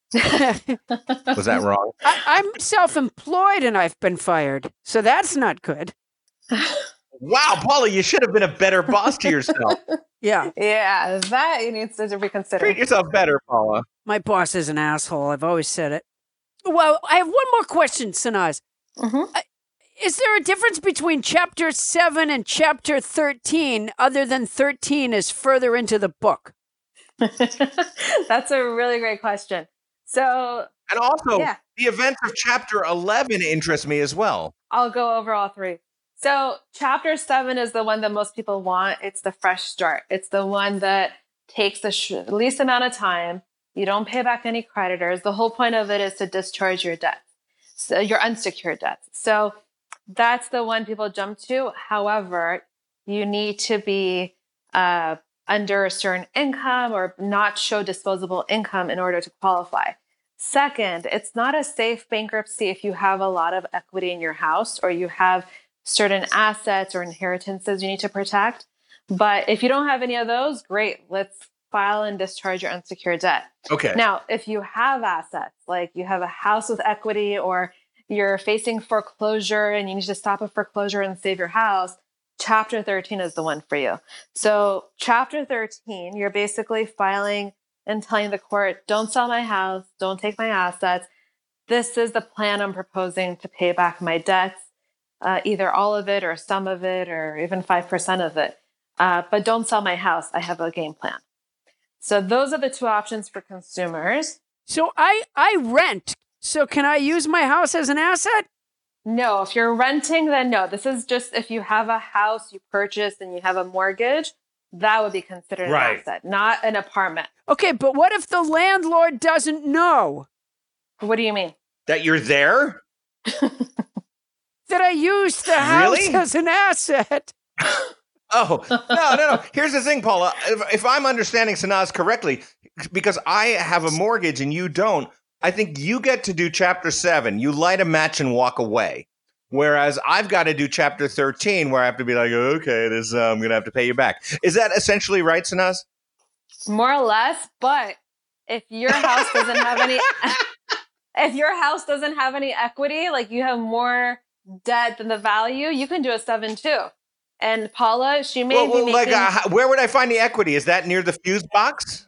Was that wrong? I, I'm self-employed and I've been fired, so that's not good. Wow, Paula, you should have been a better boss to yourself. Yeah, Yeah, that you need to reconsider. Treat yourself better, Paula. my boss is an asshole. I've always said it. Well, I have one more question, Sanaz. Mhm. Is there a difference between chapter seven and chapter thirteen other than thirteen is further into the book? That's a really great question. So And also, Yeah. the events of chapter eleven interest me as well. I'll go over all three. So chapter seven is the one that most people want. It's the fresh start. It's the one that takes the sh- least amount of time. You don't pay back any creditors. The whole point of it is to discharge your debts, so your unsecured debts. So that's the one people jump to. However, you need to be uh, under a certain income or not show disposable income in order to qualify. Second, it's not a safe bankruptcy if you have a lot of equity in your house or you have certain assets or inheritances you need to protect. But if you don't have any of those, great, let's file and discharge your unsecured debt. Okay. Now, if you have assets, like you have a house with equity or you're facing foreclosure and you need to stop a foreclosure and save your house, chapter thirteen is the one for you. So chapter thirteen, you're basically filing and telling the court, don't sell my house, don't take my assets. This is the plan I'm proposing to pay back my debts, uh, either all of it or some of it or even five percent of it. Uh, but don't sell my house. I have a game plan. So those are the two options for consumers. So I I rent. So can I use my house as an asset? No, if you're renting, then no. This is just if you have a house you purchased and you have a mortgage, that would be considered Right. an asset, not an apartment. Okay, but what if the landlord doesn't know What do you mean? That you're there? that I used the house Really? as an asset? Oh, no, no, no. Here's the thing, Paula. If, if I'm understanding Sanaz correctly, because I have a mortgage and you don't, I think you get to do chapter seven. You light a match and walk away. Whereas I've got to do chapter thirteen where I have to be like, okay, this uh, I'm going to have to pay you back. Is that essentially right, Sanaz? More or less, but if your house doesn't have any if your house doesn't have any equity, like you have more debt than the value, you can do a seven too. And Paula, she may Well, be well making like, uh, how- where would I find the equity? Is that near the fuse box?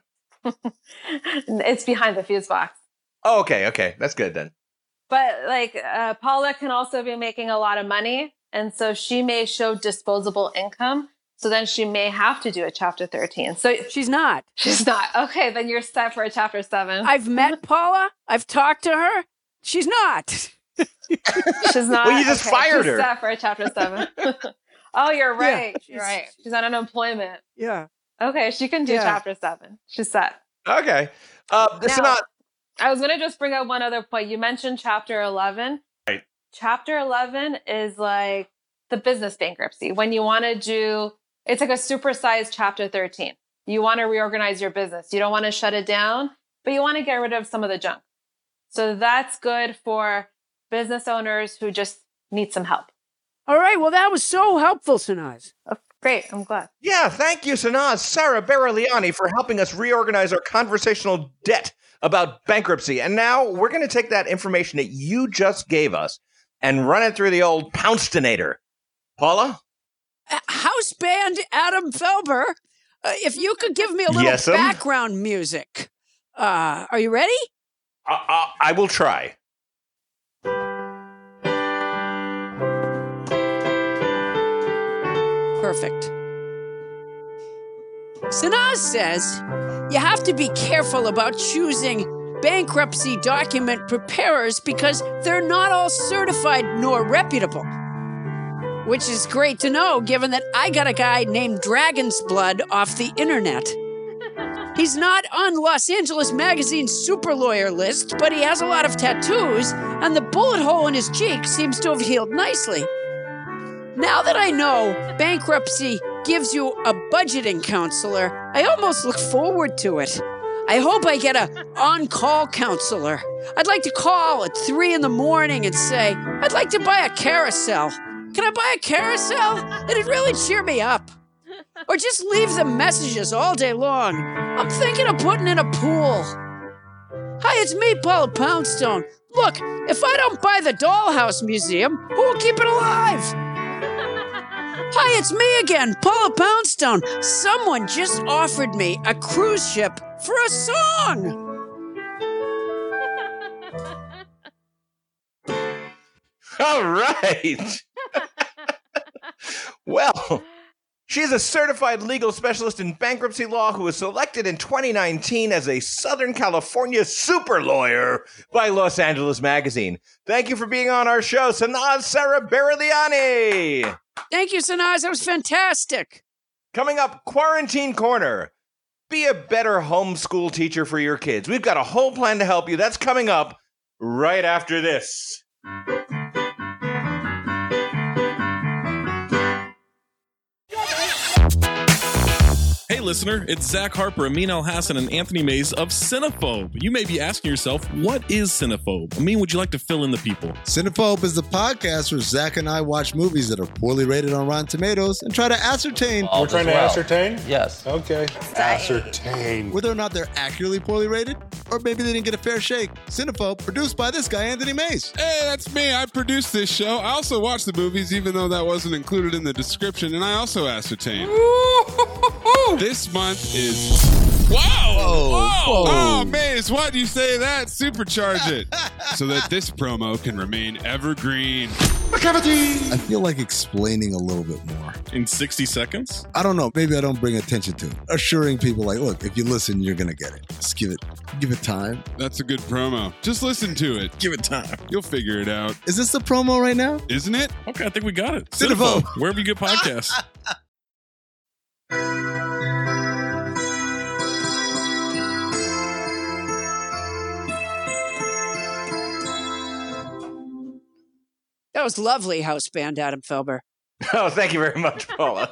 it's behind the fuse box. Oh, okay, okay. That's good then. But like uh, Paula can also be making a lot of money. And so she may show disposable income. So then she may have to do a chapter thirteen. So She's not. she's not. Okay, then you're set for a chapter seven. I've met Paula. I've talked to her. She's not. She's not. Well, you just okay, fired she's her. set for a chapter seven. Oh, you're right. Yeah, you're she's- right. She's on unemployment. Yeah. Okay, she can do Yeah. chapter seven. She's set. Okay. Uh, Now- Sanaz, I was going to just bring up one other point. You mentioned chapter eleven. Right. Chapter eleven is like the business bankruptcy. When you want to do, it's like a supersized chapter thirteen. You want to reorganize your business. You don't want to shut it down, but you want to get rid of some of the junk. So that's good for business owners who just need some help. All right. Well, that was so helpful, Sanaz. Oh, great. I'm glad. yeah, thank you, Sanaz, Sarah Bariliani, for helping us reorganize our conversational debt about bankruptcy. And now we're going to take that information that you just gave us and run it through the old Pouncedonator. Paula? Uh, House band Adam Felber, uh, if you could give me a little Yes, um? background music. Uh, are you ready? I, I, I will try. Perfect. Sanaz says you have to be careful about choosing bankruptcy document preparers because they're not all certified nor reputable. Which is great to know, given that I got a guy named Dragon's Blood off the internet. He's not on Los Angeles Magazine's super lawyer list, but he has a lot of tattoos, and the bullet hole in his cheek seems to have healed nicely. Now that I know bankruptcy gives you a budgeting counselor, I almost look forward to it. I hope I get a on-call counselor. I'd like to call at three in the morning and say, I'd like to buy a carousel. Can I buy a carousel? It'd really cheer me up. Or just leave them messages all day long. I'm thinking of putting in a pool. Hi, it's me, Paula Poundstone. Look, if I don't buy the Dollhouse Museum, who will keep it alive? Hi, it's me again, Paula Poundstone. Someone just offered me a cruise ship for a song. All right. Well, she is a certified legal specialist in bankruptcy law who was selected in twenty nineteen as a Southern California super lawyer by Los Angeles Magazine. Thank you for being on our show, Sanaz Sarah Bariliani. Thank you, Sanaz. That was fantastic. Coming up, Quarantine Corner. Be a better homeschool teacher for your kids. We've got a whole plan to help you. That's coming up right after this. Hey listener, it's Zach Harper, Amin Al-Hassan, and Anthony Mays of Cinephobe. You may be asking yourself, what is Cinephobe? Amin, would you like to fill in the people? Cinephobe is the podcast where Zach and I watch movies that are poorly rated on Rotten Tomatoes and try to ascertain We're trying to well. ascertain? Yes. Okay. Ascertain. whether or not they're accurately poorly rated, or maybe they didn't get a fair shake. Cinephobe, produced by this guy, Anthony Mays. Hey, that's me. I produced this show. I also watch the movies, even though that wasn't included in the description, and I also ascertain. This month is... Wow! Whoa. Whoa. Whoa. Oh, Maze, why do you say that? Supercharge it. So that this promo can remain evergreen. I feel like explaining a little bit more. in sixty seconds? I don't know. Maybe I don't bring attention to it. Assuring people like, look, if you listen, you're going to get it. Just give it, give it time. That's a good promo. Just listen to it. Give it time. You'll figure it out. Is this the promo right now? Isn't it? Okay, I think we got it. Cinephobe. Cinephobe, wherever you get podcasts. That was lovely house band, Adam Felber. Oh, thank you very much, Paula.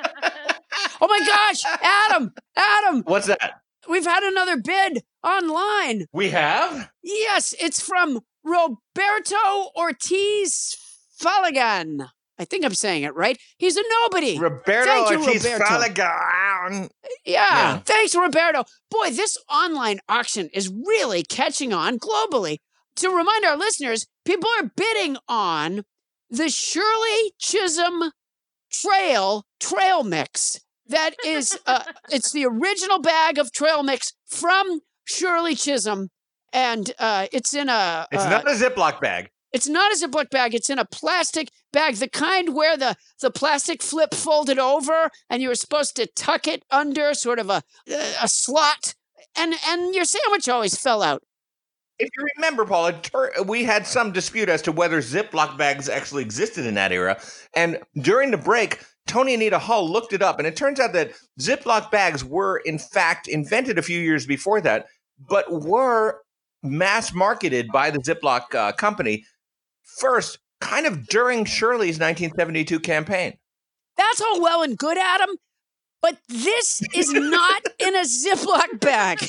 Oh my gosh, Adam, Adam. What's that? We've had another bid online. We have? Yes, it's from Roberto Ortiz Falagan. I think I'm saying it right. He's a nobody. Roberto Thank you, Ortiz Roberto. Falagan. Yeah, Yeah. thanks, Roberto. Boy, this online auction is really catching on globally. To remind our listeners, people are bidding on the Shirley Chisholm Trail Trail Mix. That is, uh, it's the original bag of trail mix from Shirley Chisholm, and uh, it's in a. It's uh, not a Ziploc bag. It's not a Ziploc bag. It's in a plastic bag, the kind where the, the plastic flip folded over, and you were supposed to tuck it under sort of a a slot, and and your sandwich always fell out. If you remember, Paula, tur- we had some dispute as to whether Ziploc bags actually existed in that era. And during the break, Tony Anita Hull looked it up, and it turns out that Ziploc bags were, in fact, invented a few years before that, but were mass marketed by the Ziploc uh, company first, kind of during Shirley's nineteen seventy-two campaign. That's all well and good, Adam, but this is not in a Ziploc bag.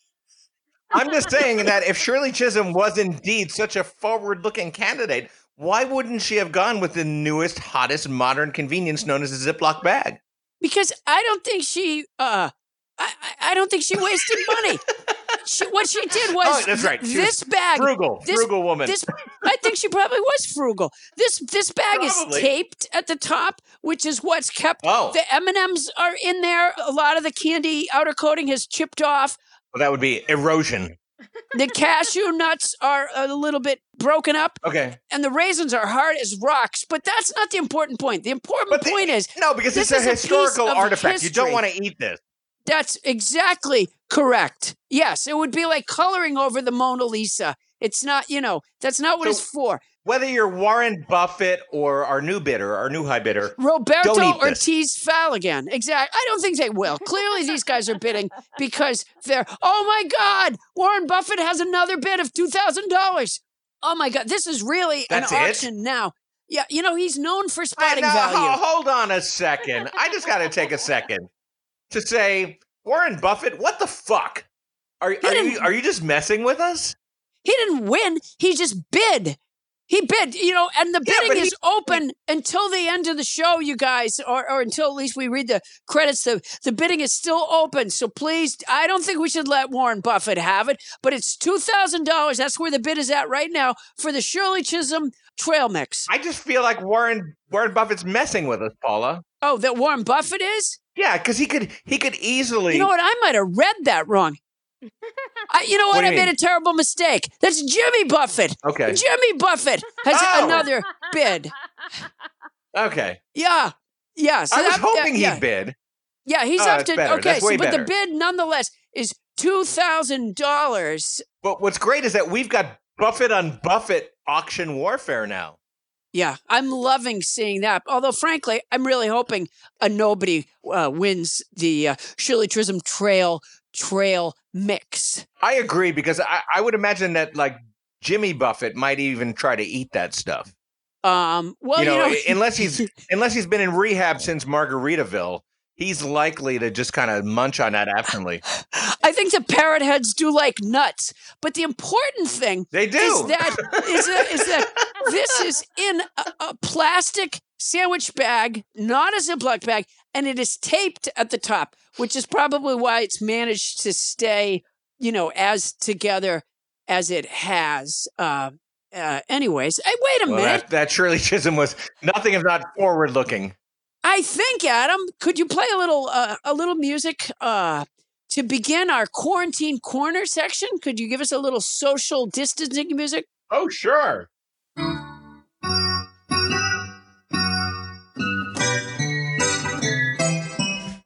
I'm just saying that if Shirley Chisholm was indeed such a forward-looking candidate, why wouldn't she have gone with the newest, hottest, modern convenience known as a Ziploc bag? Because I don't think she, uh, I, I don't think she wasted money. She, what she did was Oh, that's right. She this was bag, frugal, this, frugal woman. This, I think she probably was frugal. This this bag Probably. is taped at the top, which is what's kept. Oh. The M and M's are in there. A lot of the candy outer coating has chipped off. Well, that would be erosion. The cashew nuts are a little bit broken up. Okay. And the raisins are hard as rocks. But that's not the important point. The important But the- point is No, because this it's a is a piece historical of artifact. You don't history. want to eat this. That's exactly correct. Yes, it would be like coloring over the Mona Lisa. It's not, you know, that's not what So- it's for. Whether you're Warren Buffett or our new bidder, our new high bidder, Roberto don't eat this. Ortiz Falagan. Exactly. I don't think they will. Clearly, these guys are bidding because they're, oh my God, Warren Buffett has another bid of two thousand dollars. Oh my God, this is really That's an it? auction now. Yeah, you know, he's known for I, spotting now, value. ho- hold on a second. I just got to take a second to say, Warren Buffett, what the fuck? Are, are didn't- you are you just messing with us? He didn't win. He just bid. He bid, you know, and the Yeah, bidding but he- is open until the end of the show, you guys, or, or until at least we read the credits. The, the bidding is still open. So please, I don't think we should let Warren Buffett have it, but it's two thousand dollars. That's where the bid is at right now for the Shirley Chisholm Trail Mix. I just feel like Warren Warren Buffett's messing with us, Paula. Oh, that Warren Buffett is? Yeah, because he could he could easily. You know what? I might have read that wrong. I, you know what? What do I you made mean? a terrible mistake. That's Jimmy Buffett. Okay. Jimmy Buffett has Oh. another bid. Okay. Yeah. Yeah. So I was that- hoping that- yeah. he'd bid. Yeah, he's Oh, up that's to better. okay. That's So, way but better. the bid nonetheless is two thousand dollars. But what's great is that we've got Buffett on Buffett auction warfare now. Yeah, I'm loving seeing that. Although, frankly, I'm really hoping a nobody uh, wins the uh, Shirley Chisholm Trail Trail Mix. I agree because I, I would imagine that like Jimmy Buffett might even try to eat that stuff. Um, well, you know, you know unless he's unless he's been in rehab since Margaritaville, he's likely to just kind of munch on that absently. I think the parrot heads do like nuts, but the important thing They do. is that is that, is that this is in a, a plastic sandwich bag, not a Ziploc bag, and it is taped at the top, which is probably why it's managed to stay, you know, as together as it has. Uh, uh, anyways, hey, wait a Well, minute. that, that Shirley Chisholm was nothing if not forward looking. I think, Adam, could you play a little uh, a little music uh, to begin our quarantine corner section? Could you give us a little social distancing music? Oh, sure.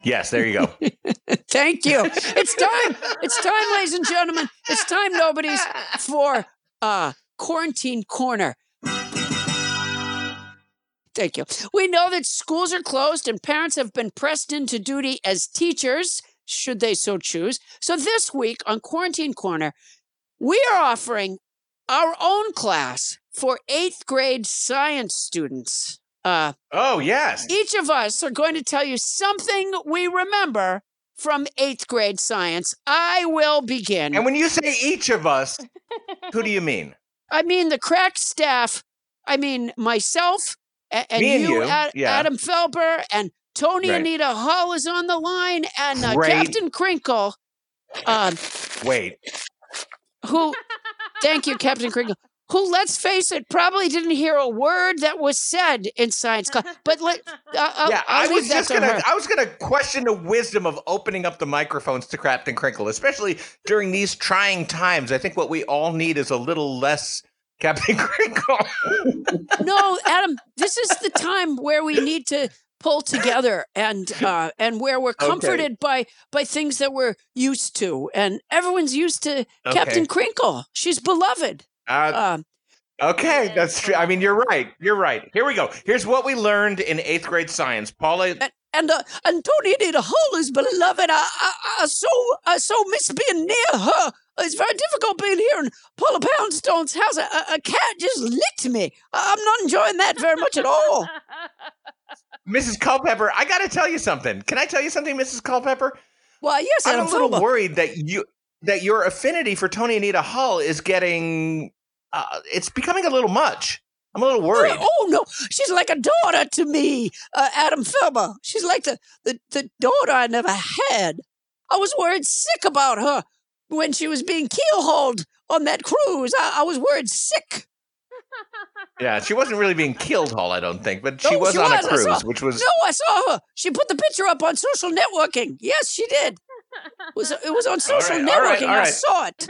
Yes, there you go. Thank you. It's time. It's time, ladies and gentlemen. It's time, nobodies, for uh, Quarantine Corner. Thank you. We know that schools are closed and parents have been pressed into duty as teachers, should they so choose. So this week on Quarantine Corner, we are offering our own class for eighth grade science students. Uh, oh, yes. Each of us are going to tell you something we remember from eighth grade science. I will begin. And when you say each of us, who do you mean? I mean the crack staff. I mean myself and, and, Me and you, you. Ad, Yeah. Adam Felber, and Tony Right. Anita Hull is on the line, and uh, Great. Captain Crinkle. Um, Wait. who? Thank you, Captain Crinkle. Who, let's face it, probably didn't hear a word that was said in science class. But let, uh, I'll, yeah, I'll I leave was that just to gonna. her. I was gonna question the wisdom of opening up the microphones to Captain Crinkle, especially during these trying times. I think what we all need is a little less Captain Crinkle. No, Adam, this is the time where we need to pull together and uh, and where we're comforted Okay. by by things that we're used to, and everyone's used to Captain Okay. Crinkle. She's beloved. Uh, Um, okay, that's true. I mean, you're right. You're right. Here we go. Here's what we learned in eighth grade science. Paula, and and, uh, and Tony Anita Hull is beloved. I, I, I so I so miss being near her. It's very difficult being here in Paula Poundstone's house. A, a, a cat just licked me. I'm not enjoying that very much at all. Missus Culpepper, I got to tell you something. Can I tell you something, Missus Culpepper? Well, yes, I'm Adam a little Felber. worried that you that your affinity for Tony Anita Hull is getting. Uh, it's becoming a little much. I'm a little worried. Oh, oh, no, she's like a daughter to me, uh, Adam Felber. She's like the, the, the daughter I never had. I was worried sick about her when she was being keelhauled on that cruise. I, I was worried sick. Yeah, she wasn't really being killed, Hull, I don't think, but she No, was she on was. a I cruise, saw- which was. No, I saw her. She put the picture up on social networking. Yes, she did. It was, it was on social right, all right, networking. all I right. saw it.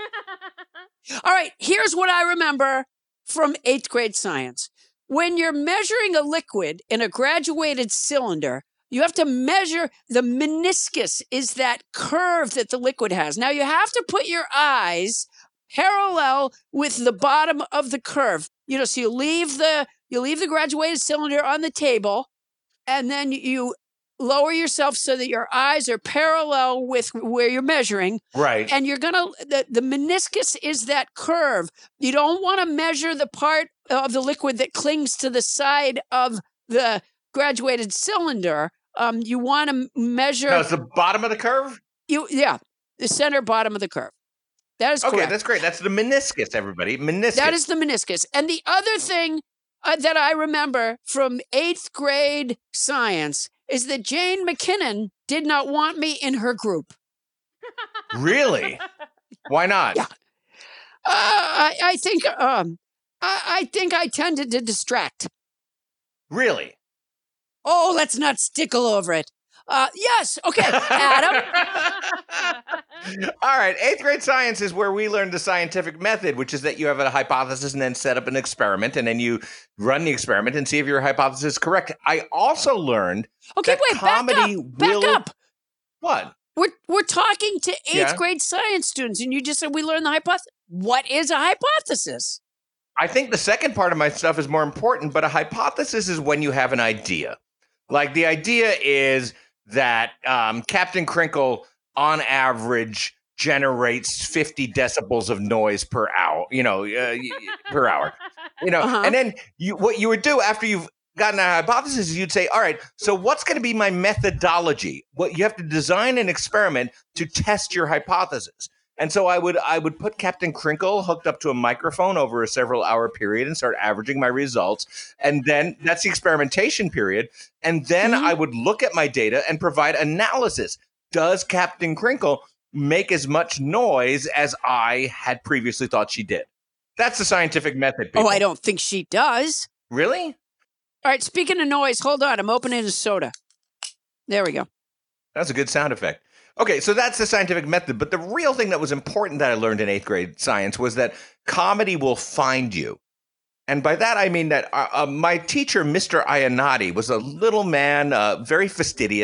All right, here's what I remember from eighth grade science. When you're measuring a liquid in a graduated cylinder, you have to measure the meniscus, is that curve that the liquid has. Now, you have to put your eyes parallel with the bottom of the curve. You know, so you leave the you leave the graduated cylinder on the table, and then you lower yourself so that your eyes are parallel with where you're measuring. Right. And you're gonna the, the meniscus is that curve. You don't want to measure the part of the liquid that clings to the side of the graduated cylinder. Um, you want to measure. No, it's the bottom of the curve? You yeah, the center bottom of the curve. That is Okay, correct. that's great. That's the meniscus, everybody. Meniscus. That is the meniscus. And the other thing uh, that I remember from eighth grade science is that Jane McKinnon did not want me in her group. Really? Why not? Yeah. Uh, I, I think um, I, I think I tended to distract. Really? Oh, let's not stickle over it. Uh, yes. Okay, Adam. All right. Eighth grade science is where we learn the scientific method, which is that you have a hypothesis and then set up an experiment, and then you run the experiment and see if your hypothesis is correct. I also learned Okay, that wait. Back comedy up. Back will. up. What? We're we're talking to eighth Yeah. grade science students, and you just said we learned the hypothesis. What is a hypothesis? I think the second part of my stuff is more important, but a hypothesis is when you have an idea. Like the idea is that um, Captain Crinkle, on average, generates fifty decibels of noise per hour. You know, uh, y- y- per hour. You know, Uh-huh. and then you what you would do after you've gotten a hypothesis is you'd say, all right, so what's going to be my methodology? What you have to design an experiment to test your hypothesis. And so I would I would put Captain Crinkle hooked up to a microphone over a several hour period and start averaging my results. And then that's the experimentation period. And then Mhm. I would look at my data and provide analysis. Does Captain Crinkle make as much noise as I had previously thought she did? That's the scientific method, people. Oh, I don't think she does. Really? All right, speaking of noise, hold on. I'm opening a soda. There we go. That's a good sound effect. Okay, so that's the scientific method. But the real thing that was important that I learned in eighth grade science was that comedy will find you. And by that, I mean that uh, uh, my teacher, Mister Iannotti, was a little man, uh, very fastidious.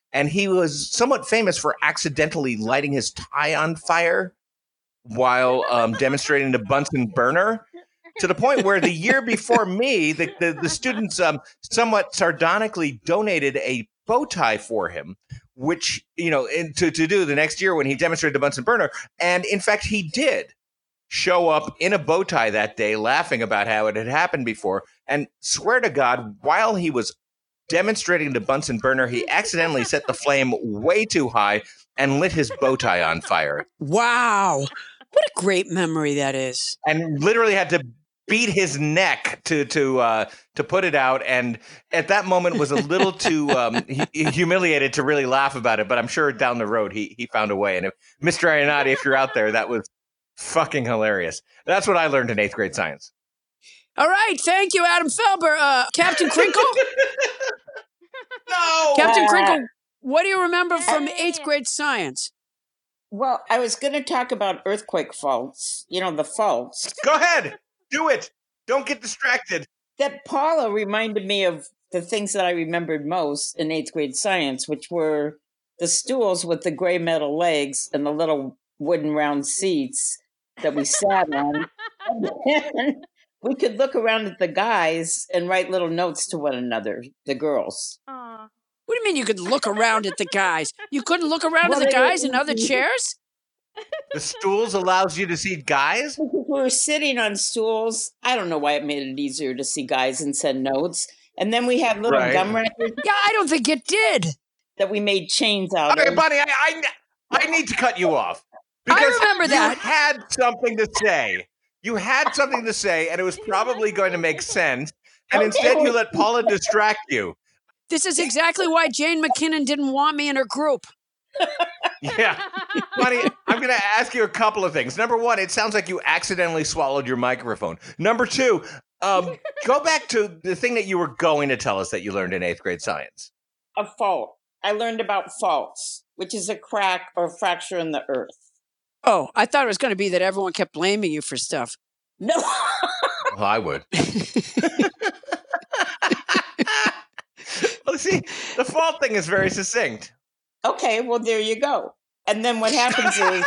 and he was somewhat famous for accidentally lighting his tie on fire while um, demonstrating the Bunsen burner, to the point where the year before me, the, the, the students um, somewhat sardonically donated a bow tie for him, which, you know, in, to, to do the next year when he demonstrated the Bunsen burner. And in fact, he did show up in a bow tie that day, laughing about how it had happened before. And swear to God, while he was demonstrating the Bunsen burner, he accidentally set the flame way too high and lit his bow tie on fire. Wow. What a great memory that is. And literally had to beat his neck to to uh, to put it out. And at that moment was a little too um, humiliated to really laugh about it. But I'm sure down the road he he found a way. And if, Mister Ionati, if you're out there, that was fucking hilarious. That's what I learned in eighth grade science. All right. Thank you, Adam Felber. Uh, Captain Crinkle? No! Captain Crinkle, what do you remember from eighth grade science? Well, I was going to talk about earthquake faults, you know, the faults. Go ahead. Do it. Don't get distracted. That Paula reminded me of the things that I remembered most in eighth grade science, which were the stools with the gray metal legs and the little wooden round seats that we sat on. And we could look around at the guys and write little notes to one another, the girls. Aw. What do you mean you could look around at the guys? You couldn't look around Well, at the they guys were- in other chairs? The stools allows you to see guys? Because we were sitting on stools. I don't know why it made it easier to see guys and send notes. And then we had little Right. gum wrappers Yeah, I don't think it did. that we made chains out Okay, of. Bunny, I, I, I need to cut you off. I remember you that. had something to say. You had something to say, and it was probably going to make sense. And Okay, instead, you well- let Paula distract you. This is exactly why Jane McKinnon didn't want me in her group. Yeah. Bunny, I'm going to ask you a couple of things. Number one, it sounds like you accidentally swallowed your microphone. Number two, um, go back to the thing that you were going to tell us that you learned in eighth grade science. A fault. I learned about faults, which is a crack or fracture in the earth. Oh, I thought it was going to be that everyone kept blaming you for stuff. No. Well, I would. Well, see, the fault thing is very succinct. Okay, well, there you go. And then what happens is,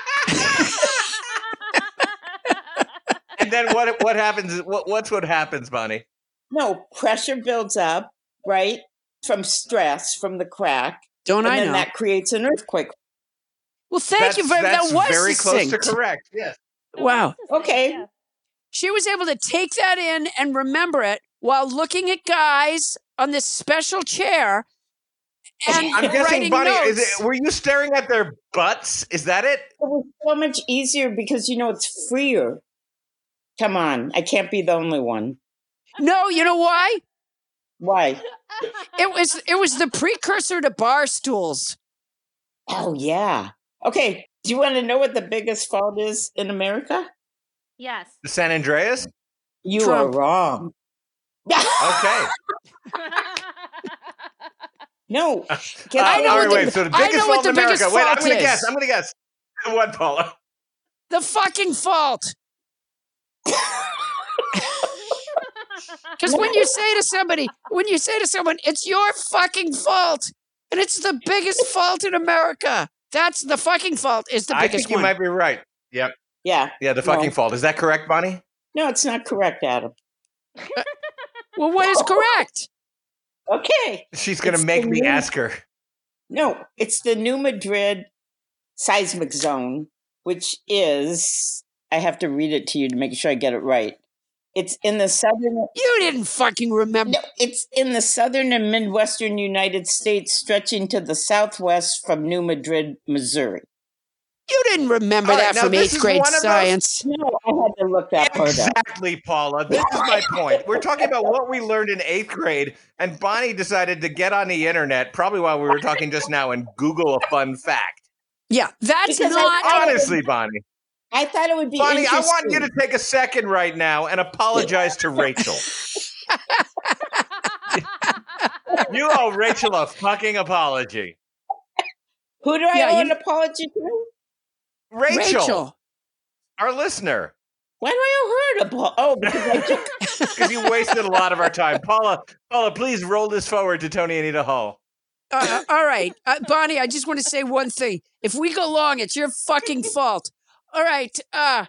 And then what what happens? What, what's what happens, Bonnie? no, pressure builds up, right? From stress, from the crack. Don't and I then know? that creates an earthquake. Well, thank that's, you very much. That's That was very succinct. close to correct. Yes. Wow. Okay. Yeah. She was able to take that in and remember it while looking at guys on this special chair and I'm guessing, writing Bonnie, notes. is it, were you staring at their butts? Is that it? It was so much easier because, you know, it's freer. Come on. I can't be the only one. No, you know why? Why? It was it was the precursor to bar stools. Oh, yeah. Okay. Do you want to know what the biggest fault is in America? Yes. The San Andreas? You Trump. are wrong. Okay. No. Uh, Get I know all what right, the- wait. So the I biggest know what fault the in America. biggest Wait, I'm fault going to is. guess. I'm going to guess. What, Paula? The fucking fault. Because when you say to somebody, when you say to someone, it's your fucking fault, and it's the biggest fault in America. That's the fucking fault is the I biggest think you one. might be right. Yep. Yeah. Yeah, the fucking No. fault. Is that correct, Bonnie? No, it's not correct, Adam. Well, what is correct? Okay. She's going to It's make the me new- ask her. No, it's the New Madrid seismic zone, which is, I have to read it to you to make sure I get it right. It's in the southern, You didn't fucking remember. no, it's in the southern and midwestern United States, stretching to the southwest from New Madrid, Missouri. You didn't remember All right, that now from this eighth is grade one of those- science. No, I had to look that part up. Exactly, Paula. This is my point. We're talking about what we learned in eighth grade, and Bonnie decided to get on the internet, probably while we were talking just now, and Google a fun fact. Yeah, that's Because I- not. I- Honestly, Bonnie. I thought it would be Bonnie, I want you interesting. to take a second right now and apologize to Rachel. You owe Rachel a fucking apology. Who do I Yeah, owe you- an apology to? Rachel, Rachel. our listener, Why do I owe her an apology? Oh, because I took because you wasted a lot of our time. Paula, Paula, please roll this forward to Tony Anita Hall. Uh, all right, uh, Bonnie, I just want to say one thing. If we go long, it's your fucking fault. All right. Uh,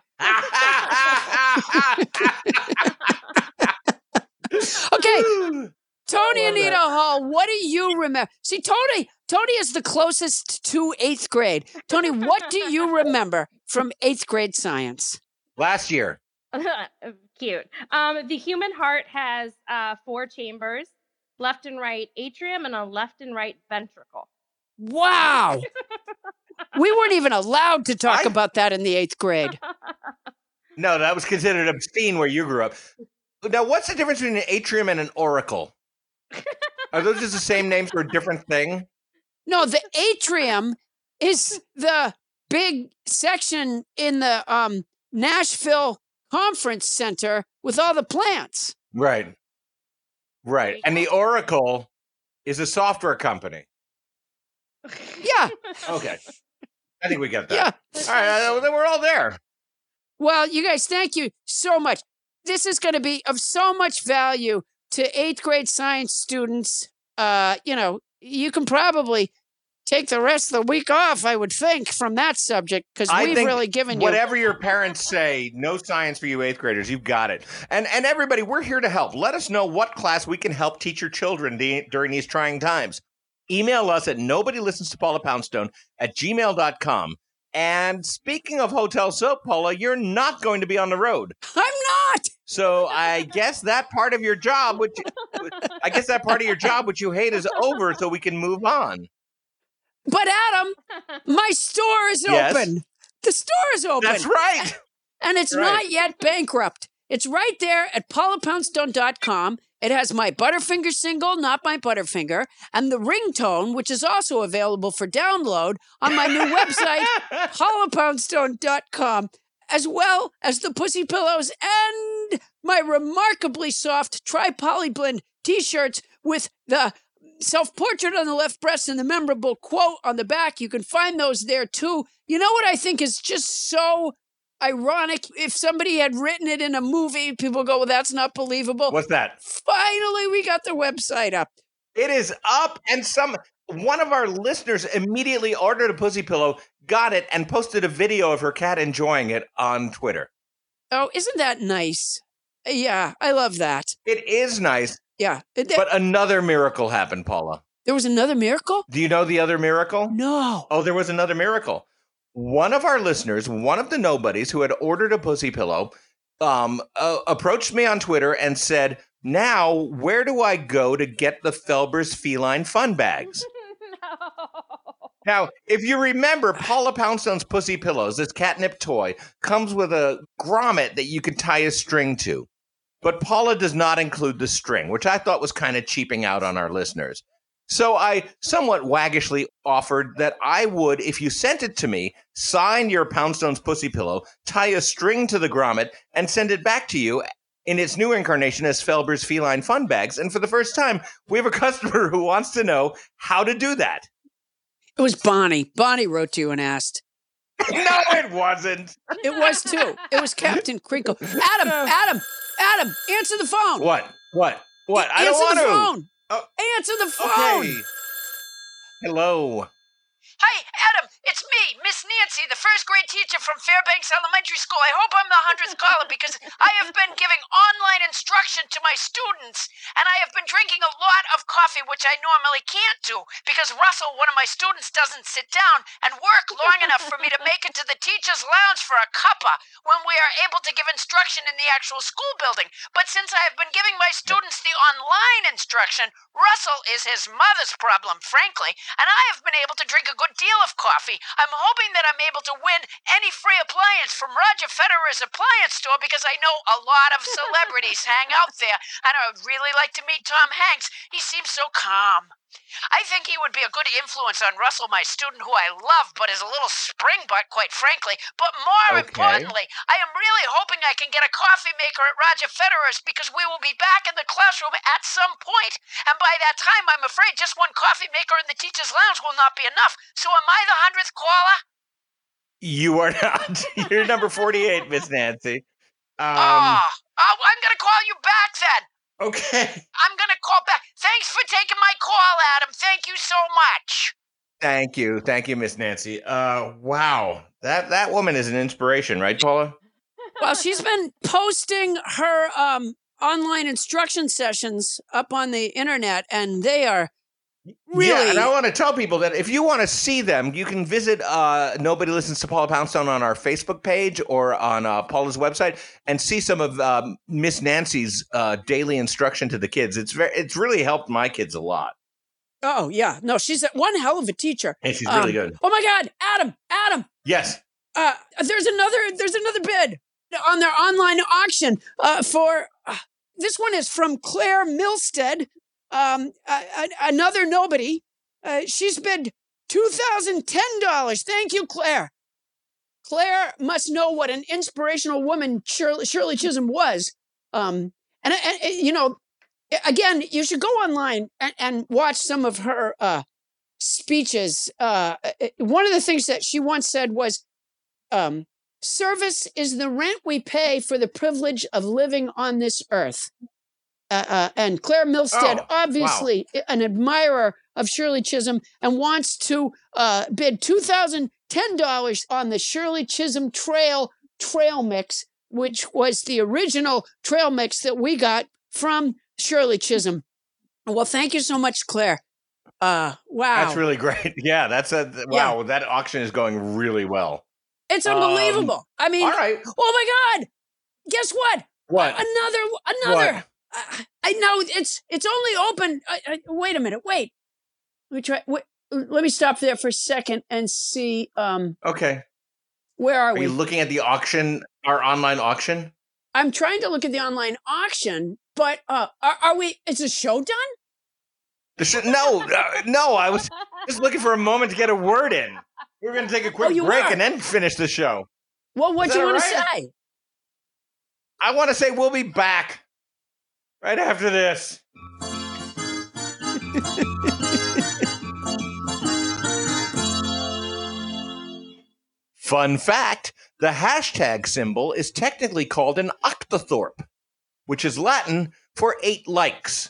okay. Tony Anita that. Hall, what do you remember? See, Tony, Tony is the closest to eighth grade. Tony, what do you remember from eighth grade science? Last year. Cute. Um, the human heart has uh, four chambers, left and right atrium, and a left and right ventricle. Wow. We weren't even allowed to talk I... about that in the eighth grade. No, that was considered obscene where you grew up. Now, what's the difference between an atrium and an auricle? Are those just the same names for a different thing? No, the atrium is the big section in the um, Nashville Conference Center with all the plants. Right. Right. And the Oracle is a software company. Yeah. Okay. I think we get that. Yeah. All right. Then we're all there. Well, you guys, thank you so much. This is going to be of so much value to eighth grade science students. Uh, you know, you can probably take the rest of the week off, I would think, from that subject, because we've really given you... Whatever your parents say, no science for you eighth graders, you've got it. And and everybody, we're here to help. Let us know what class we can help teach your children de- during these trying times. Email us at nobodylistens-to-paula-poundstone at gmail dot com. And speaking of Hotel Soap, Paula, you're not going to be on the road. I'm not! So I guess that part of your job, which I guess that part of your job which you hate is over, so we can move on. But Adam, my store is yes. open. The store is open. That's right. And it's right. not yet bankrupt. It's right there at paula poundstone dot com. It has my Butterfinger single, Not My Butterfinger, and the ringtone, which is also available for download on my new website, paula poundstone dot com, as well as the Pussy Pillows and my remarkably soft tri-poly blend t-shirts with the self-portrait on the left breast and the memorable quote on the back. You can find those there too. You know what I think is just so ironic? If somebody had written it in a movie, people go, well, that's not believable. What's that? Finally, we got their website up. It is up, and some one of our listeners immediately ordered a pussy pillow, got it, and posted a video of her cat enjoying it on Twitter. Oh, isn't that nice? Yeah, I love that. It is nice. Yeah. But another miracle happened, Paula. There was another miracle? Do you know the other miracle? No. Oh, there was another miracle. One of our listeners, one of the nobodies who had ordered a pussy pillow, um, uh, approached me on Twitter and said, now, where do I go to get the Felber's Feline Fun Bags? No. Now, if you remember, Paula Poundstone's Pussy Pillows, this catnip toy, comes with a grommet that you can tie a string to. But Paula does not include the string, which I thought was kind of cheaping out on our listeners. So I somewhat waggishly offered that I would, if you sent it to me, sign your Poundstone's Pussy Pillow, tie a string to the grommet, and send it back to you in its new incarnation as Felber's Feline Fun Bags. And for the first time, we have a customer who wants to know how to do that. It was Bonnie. Bonnie wrote to you and asked. No, it wasn't. It was too. It was Captain Crinkle. Adam, Adam, Adam, answer the phone. What? What? What? I answer don't want the to. Phone. Oh. Answer the phone. Okay. Hello. Hi, Adam. It's me, Miss Nancy, the first grade teacher from Fairbanks Elementary School. I hope I'm the hundredth caller because I have been giving online instruction to my students, and I have been drinking a lot of coffee, which I normally can't do because Russell, one of my students, doesn't sit down and work long enough for me to make it to the teacher's lounge for a cuppa when we are able to give instruction in the actual school building. But since I have been giving my students the online instruction, Russell is his mother's problem, frankly, and I have been able to drink a good deal of coffee. I'm hoping that I'm able to win any free appliance from Roger Federer's appliance store because I know a lot of celebrities hang out there, and I would really like to meet Tom Hanks. He seems so calm. I think he would be a good influence on Russell, my student, who I love, but is a little springbutt, quite frankly. But more okay. importantly, I am really hoping I can get a coffee maker at Roger Federer's because we will be back in the classroom at some point. And by that time, I'm afraid just one coffee maker in the teacher's lounge will not be enough. So am I the hundredth caller? You are not. You're number forty-eight, Miss Nancy. Um, oh, oh, I'm going to call you back then. Okay. I'm going to call back. Thank thanks for taking my call, Adam. Thank you so much. Thank you. Thank you, Miss Nancy. Uh, wow. That that woman is an inspiration, right, Paula? Well, she's been posting her um, online instruction sessions up on the internet, and they are really... Yeah, and I want to tell people that if you want to see them, you can visit uh, Nobody Listens to Paula Poundstone on our Facebook page or on uh, Paula's website and see some of um, Miss Nancy's uh, daily instruction to the kids. It's very, it's really helped my kids a lot. Oh, yeah. No, she's a, one hell of a teacher. And she's really um, good. Oh, my God. Adam, Adam. Yes. Uh, there's another There's another bid on their online auction uh, for... Uh, this one is from Claire Milstead. Um, uh, another nobody. Uh, she's bid two thousand ten dollars. Thank you, Claire. Claire must know what an inspirational woman Shirley, Shirley Chisholm was. Um, and, and, you know, again, you should go online and, and watch some of her uh, speeches. Uh, one of the things that she once said was, um, service is the rent we pay for the privilege of living on this earth. Uh, uh, and Claire Milstead, Oh, obviously an admirer of Shirley Chisholm, and wants to uh, bid two thousand ten dollars on the Shirley Chisholm Trail trail mix, which was the original trail mix that we got from Shirley Chisholm. Well, thank you so much, Claire. Uh, wow. That's really great. Yeah, that's a wow. That auction is going really well. It's unbelievable. Um, I mean, all right. Oh my God! Guess what? What? Another, another. What? I, I know it's it's only open. I, I, wait a minute. Wait. Let me try. Wait, let me stop there for a second and see. Um, Okay. where are, Are we? you looking at the auction, our online auction? I'm trying to look at the online auction, but uh, are, are we? Is the show done? The sh- no, uh, no. I was just looking for a moment to get a word in. We were going to take a quick Oh, you break are? and then finish the show. Well, what Is do you that want to right? say? I want to say we'll be back right after this. Fun fact, the hashtag symbol is technically called an octothorpe, which is Latin for eight likes.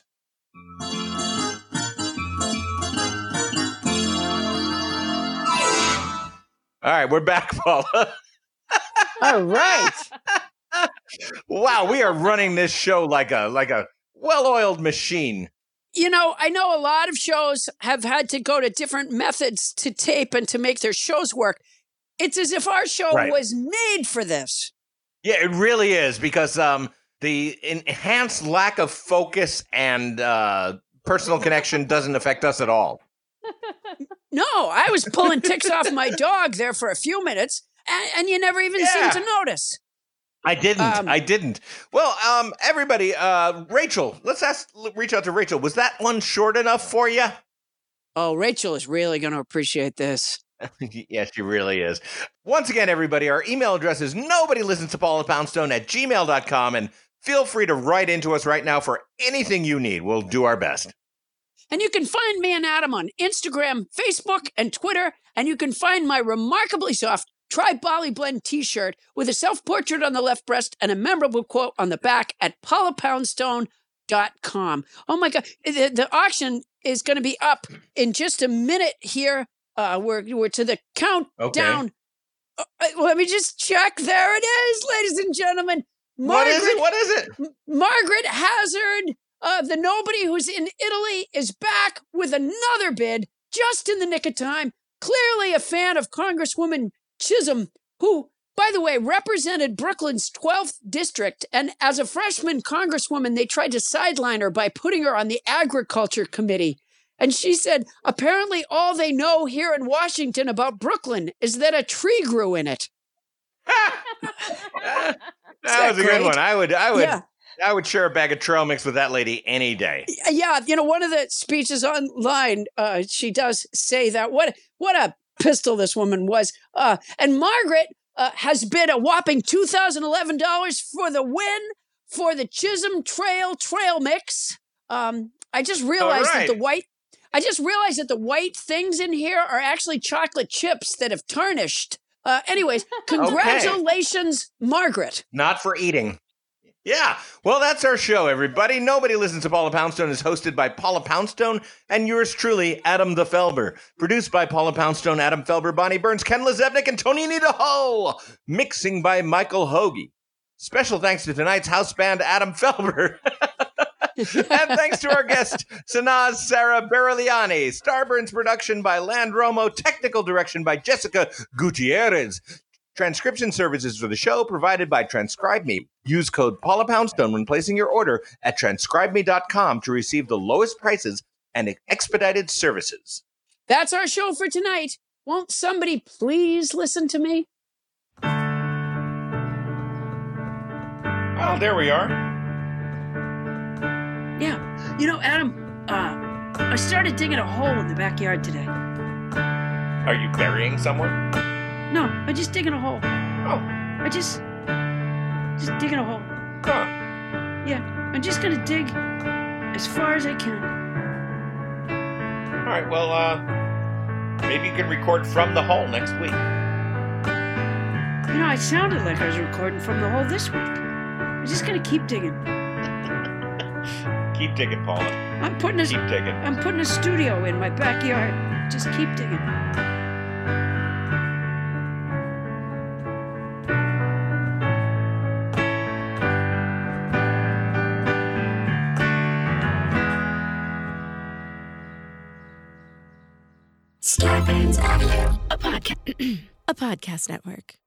All right, we're back, Paula. All right. Wow, we are running this show like a like a well-oiled machine. You know, I know a lot of shows have had to go to different methods to tape and to make their shows work. It's as if our show Right. was made for this. Yeah, it really is, because um, the enhanced lack of focus and uh, personal connection doesn't affect us at all. No, I was pulling ticks off my dog there for a few minutes, and, and you never even Yeah. seemed to notice. I didn't. Um, I didn't. Well, um, everybody, uh, Rachel, let's ask, reach out to Rachel. Was that one short enough for you? Oh, Rachel is really going to appreciate this. Yes, she really is. Once again, everybody, our email address is nobody listens to Paula Poundstone at gmail dot com, and feel free to write into us right now for anything you need. We'll do our best. And you can find me and Adam on Instagram, Facebook, and Twitter. And you can find my remarkably soft Tri Bali Blend t-shirt with a self-portrait on the left breast and a memorable quote on the back at paula poundstone dot com. Oh my God. The, the auction is going to be up in just a minute here. Uh, we're, we're to the countdown. Uh, let me just check. There it is, ladies and gentlemen. What is it? What is it? M- Margaret Hazard, uh, the nobody who's in Italy, is back with another bid just in the nick of time. Clearly a fan of Congresswoman Chisholm, who, by the way, represented Brooklyn's twelfth district. And as a freshman congresswoman, they tried to sideline her by putting her on the agriculture committee. And she said, apparently all they know here in Washington about Brooklyn is that a tree grew in it. That that was a great? good one. I would, I would, Yeah. I would share a bag of trail mix with that lady any day. Yeah, you know, one of the speeches online, uh, she does say that. What what a pistol this woman was. Uh, and Margaret uh, has bid a whopping two thousand eleven dollars for the win for the Chisholm Trail Trail Mix. Um, I just realized right. that the white, I just realized that the white things in here are actually chocolate chips that have tarnished. Uh, anyways, congratulations, Margaret. Not for eating. Yeah, well, that's our show, everybody. Nobody Listens to Paula Poundstone is hosted by Paula Poundstone and yours truly, Adam the Felber. Produced by Paula Poundstone, Adam Felber, Bonnie Burns, Ken Lezevnik, and Tony Anita Hull. Mixing by Michael Hoagie. Special thanks to tonight's house band, Adam Felber. And thanks to our guest, Sanaz Sarah Berliani. Starburns production by Land Romo. Technical direction by Jessica Gutierrez. Transcription services for the show provided by Transcribe Me. Use code Paula Poundstone when placing your order at transcribe me dot com to receive the lowest prices and expedited services. That's our show for tonight. Won't somebody please listen to me? Oh, there we are. Yeah. You know, Adam, uh, I started digging a hole in the backyard today. Are you burying someone? No, I'm just digging a hole. Oh. I just... Just digging a hole. Huh. Yeah, I'm just gonna dig as far as I can. All right, well, uh, maybe you can record from the hole next week. You know, I sounded like I was recording from the hole this week. I'm just gonna keep digging. Keep digging, Paula. I'm putting a, keep digging. I'm putting a studio in my backyard. Just keep digging. Starburns Audio, a podcast, a podcast network.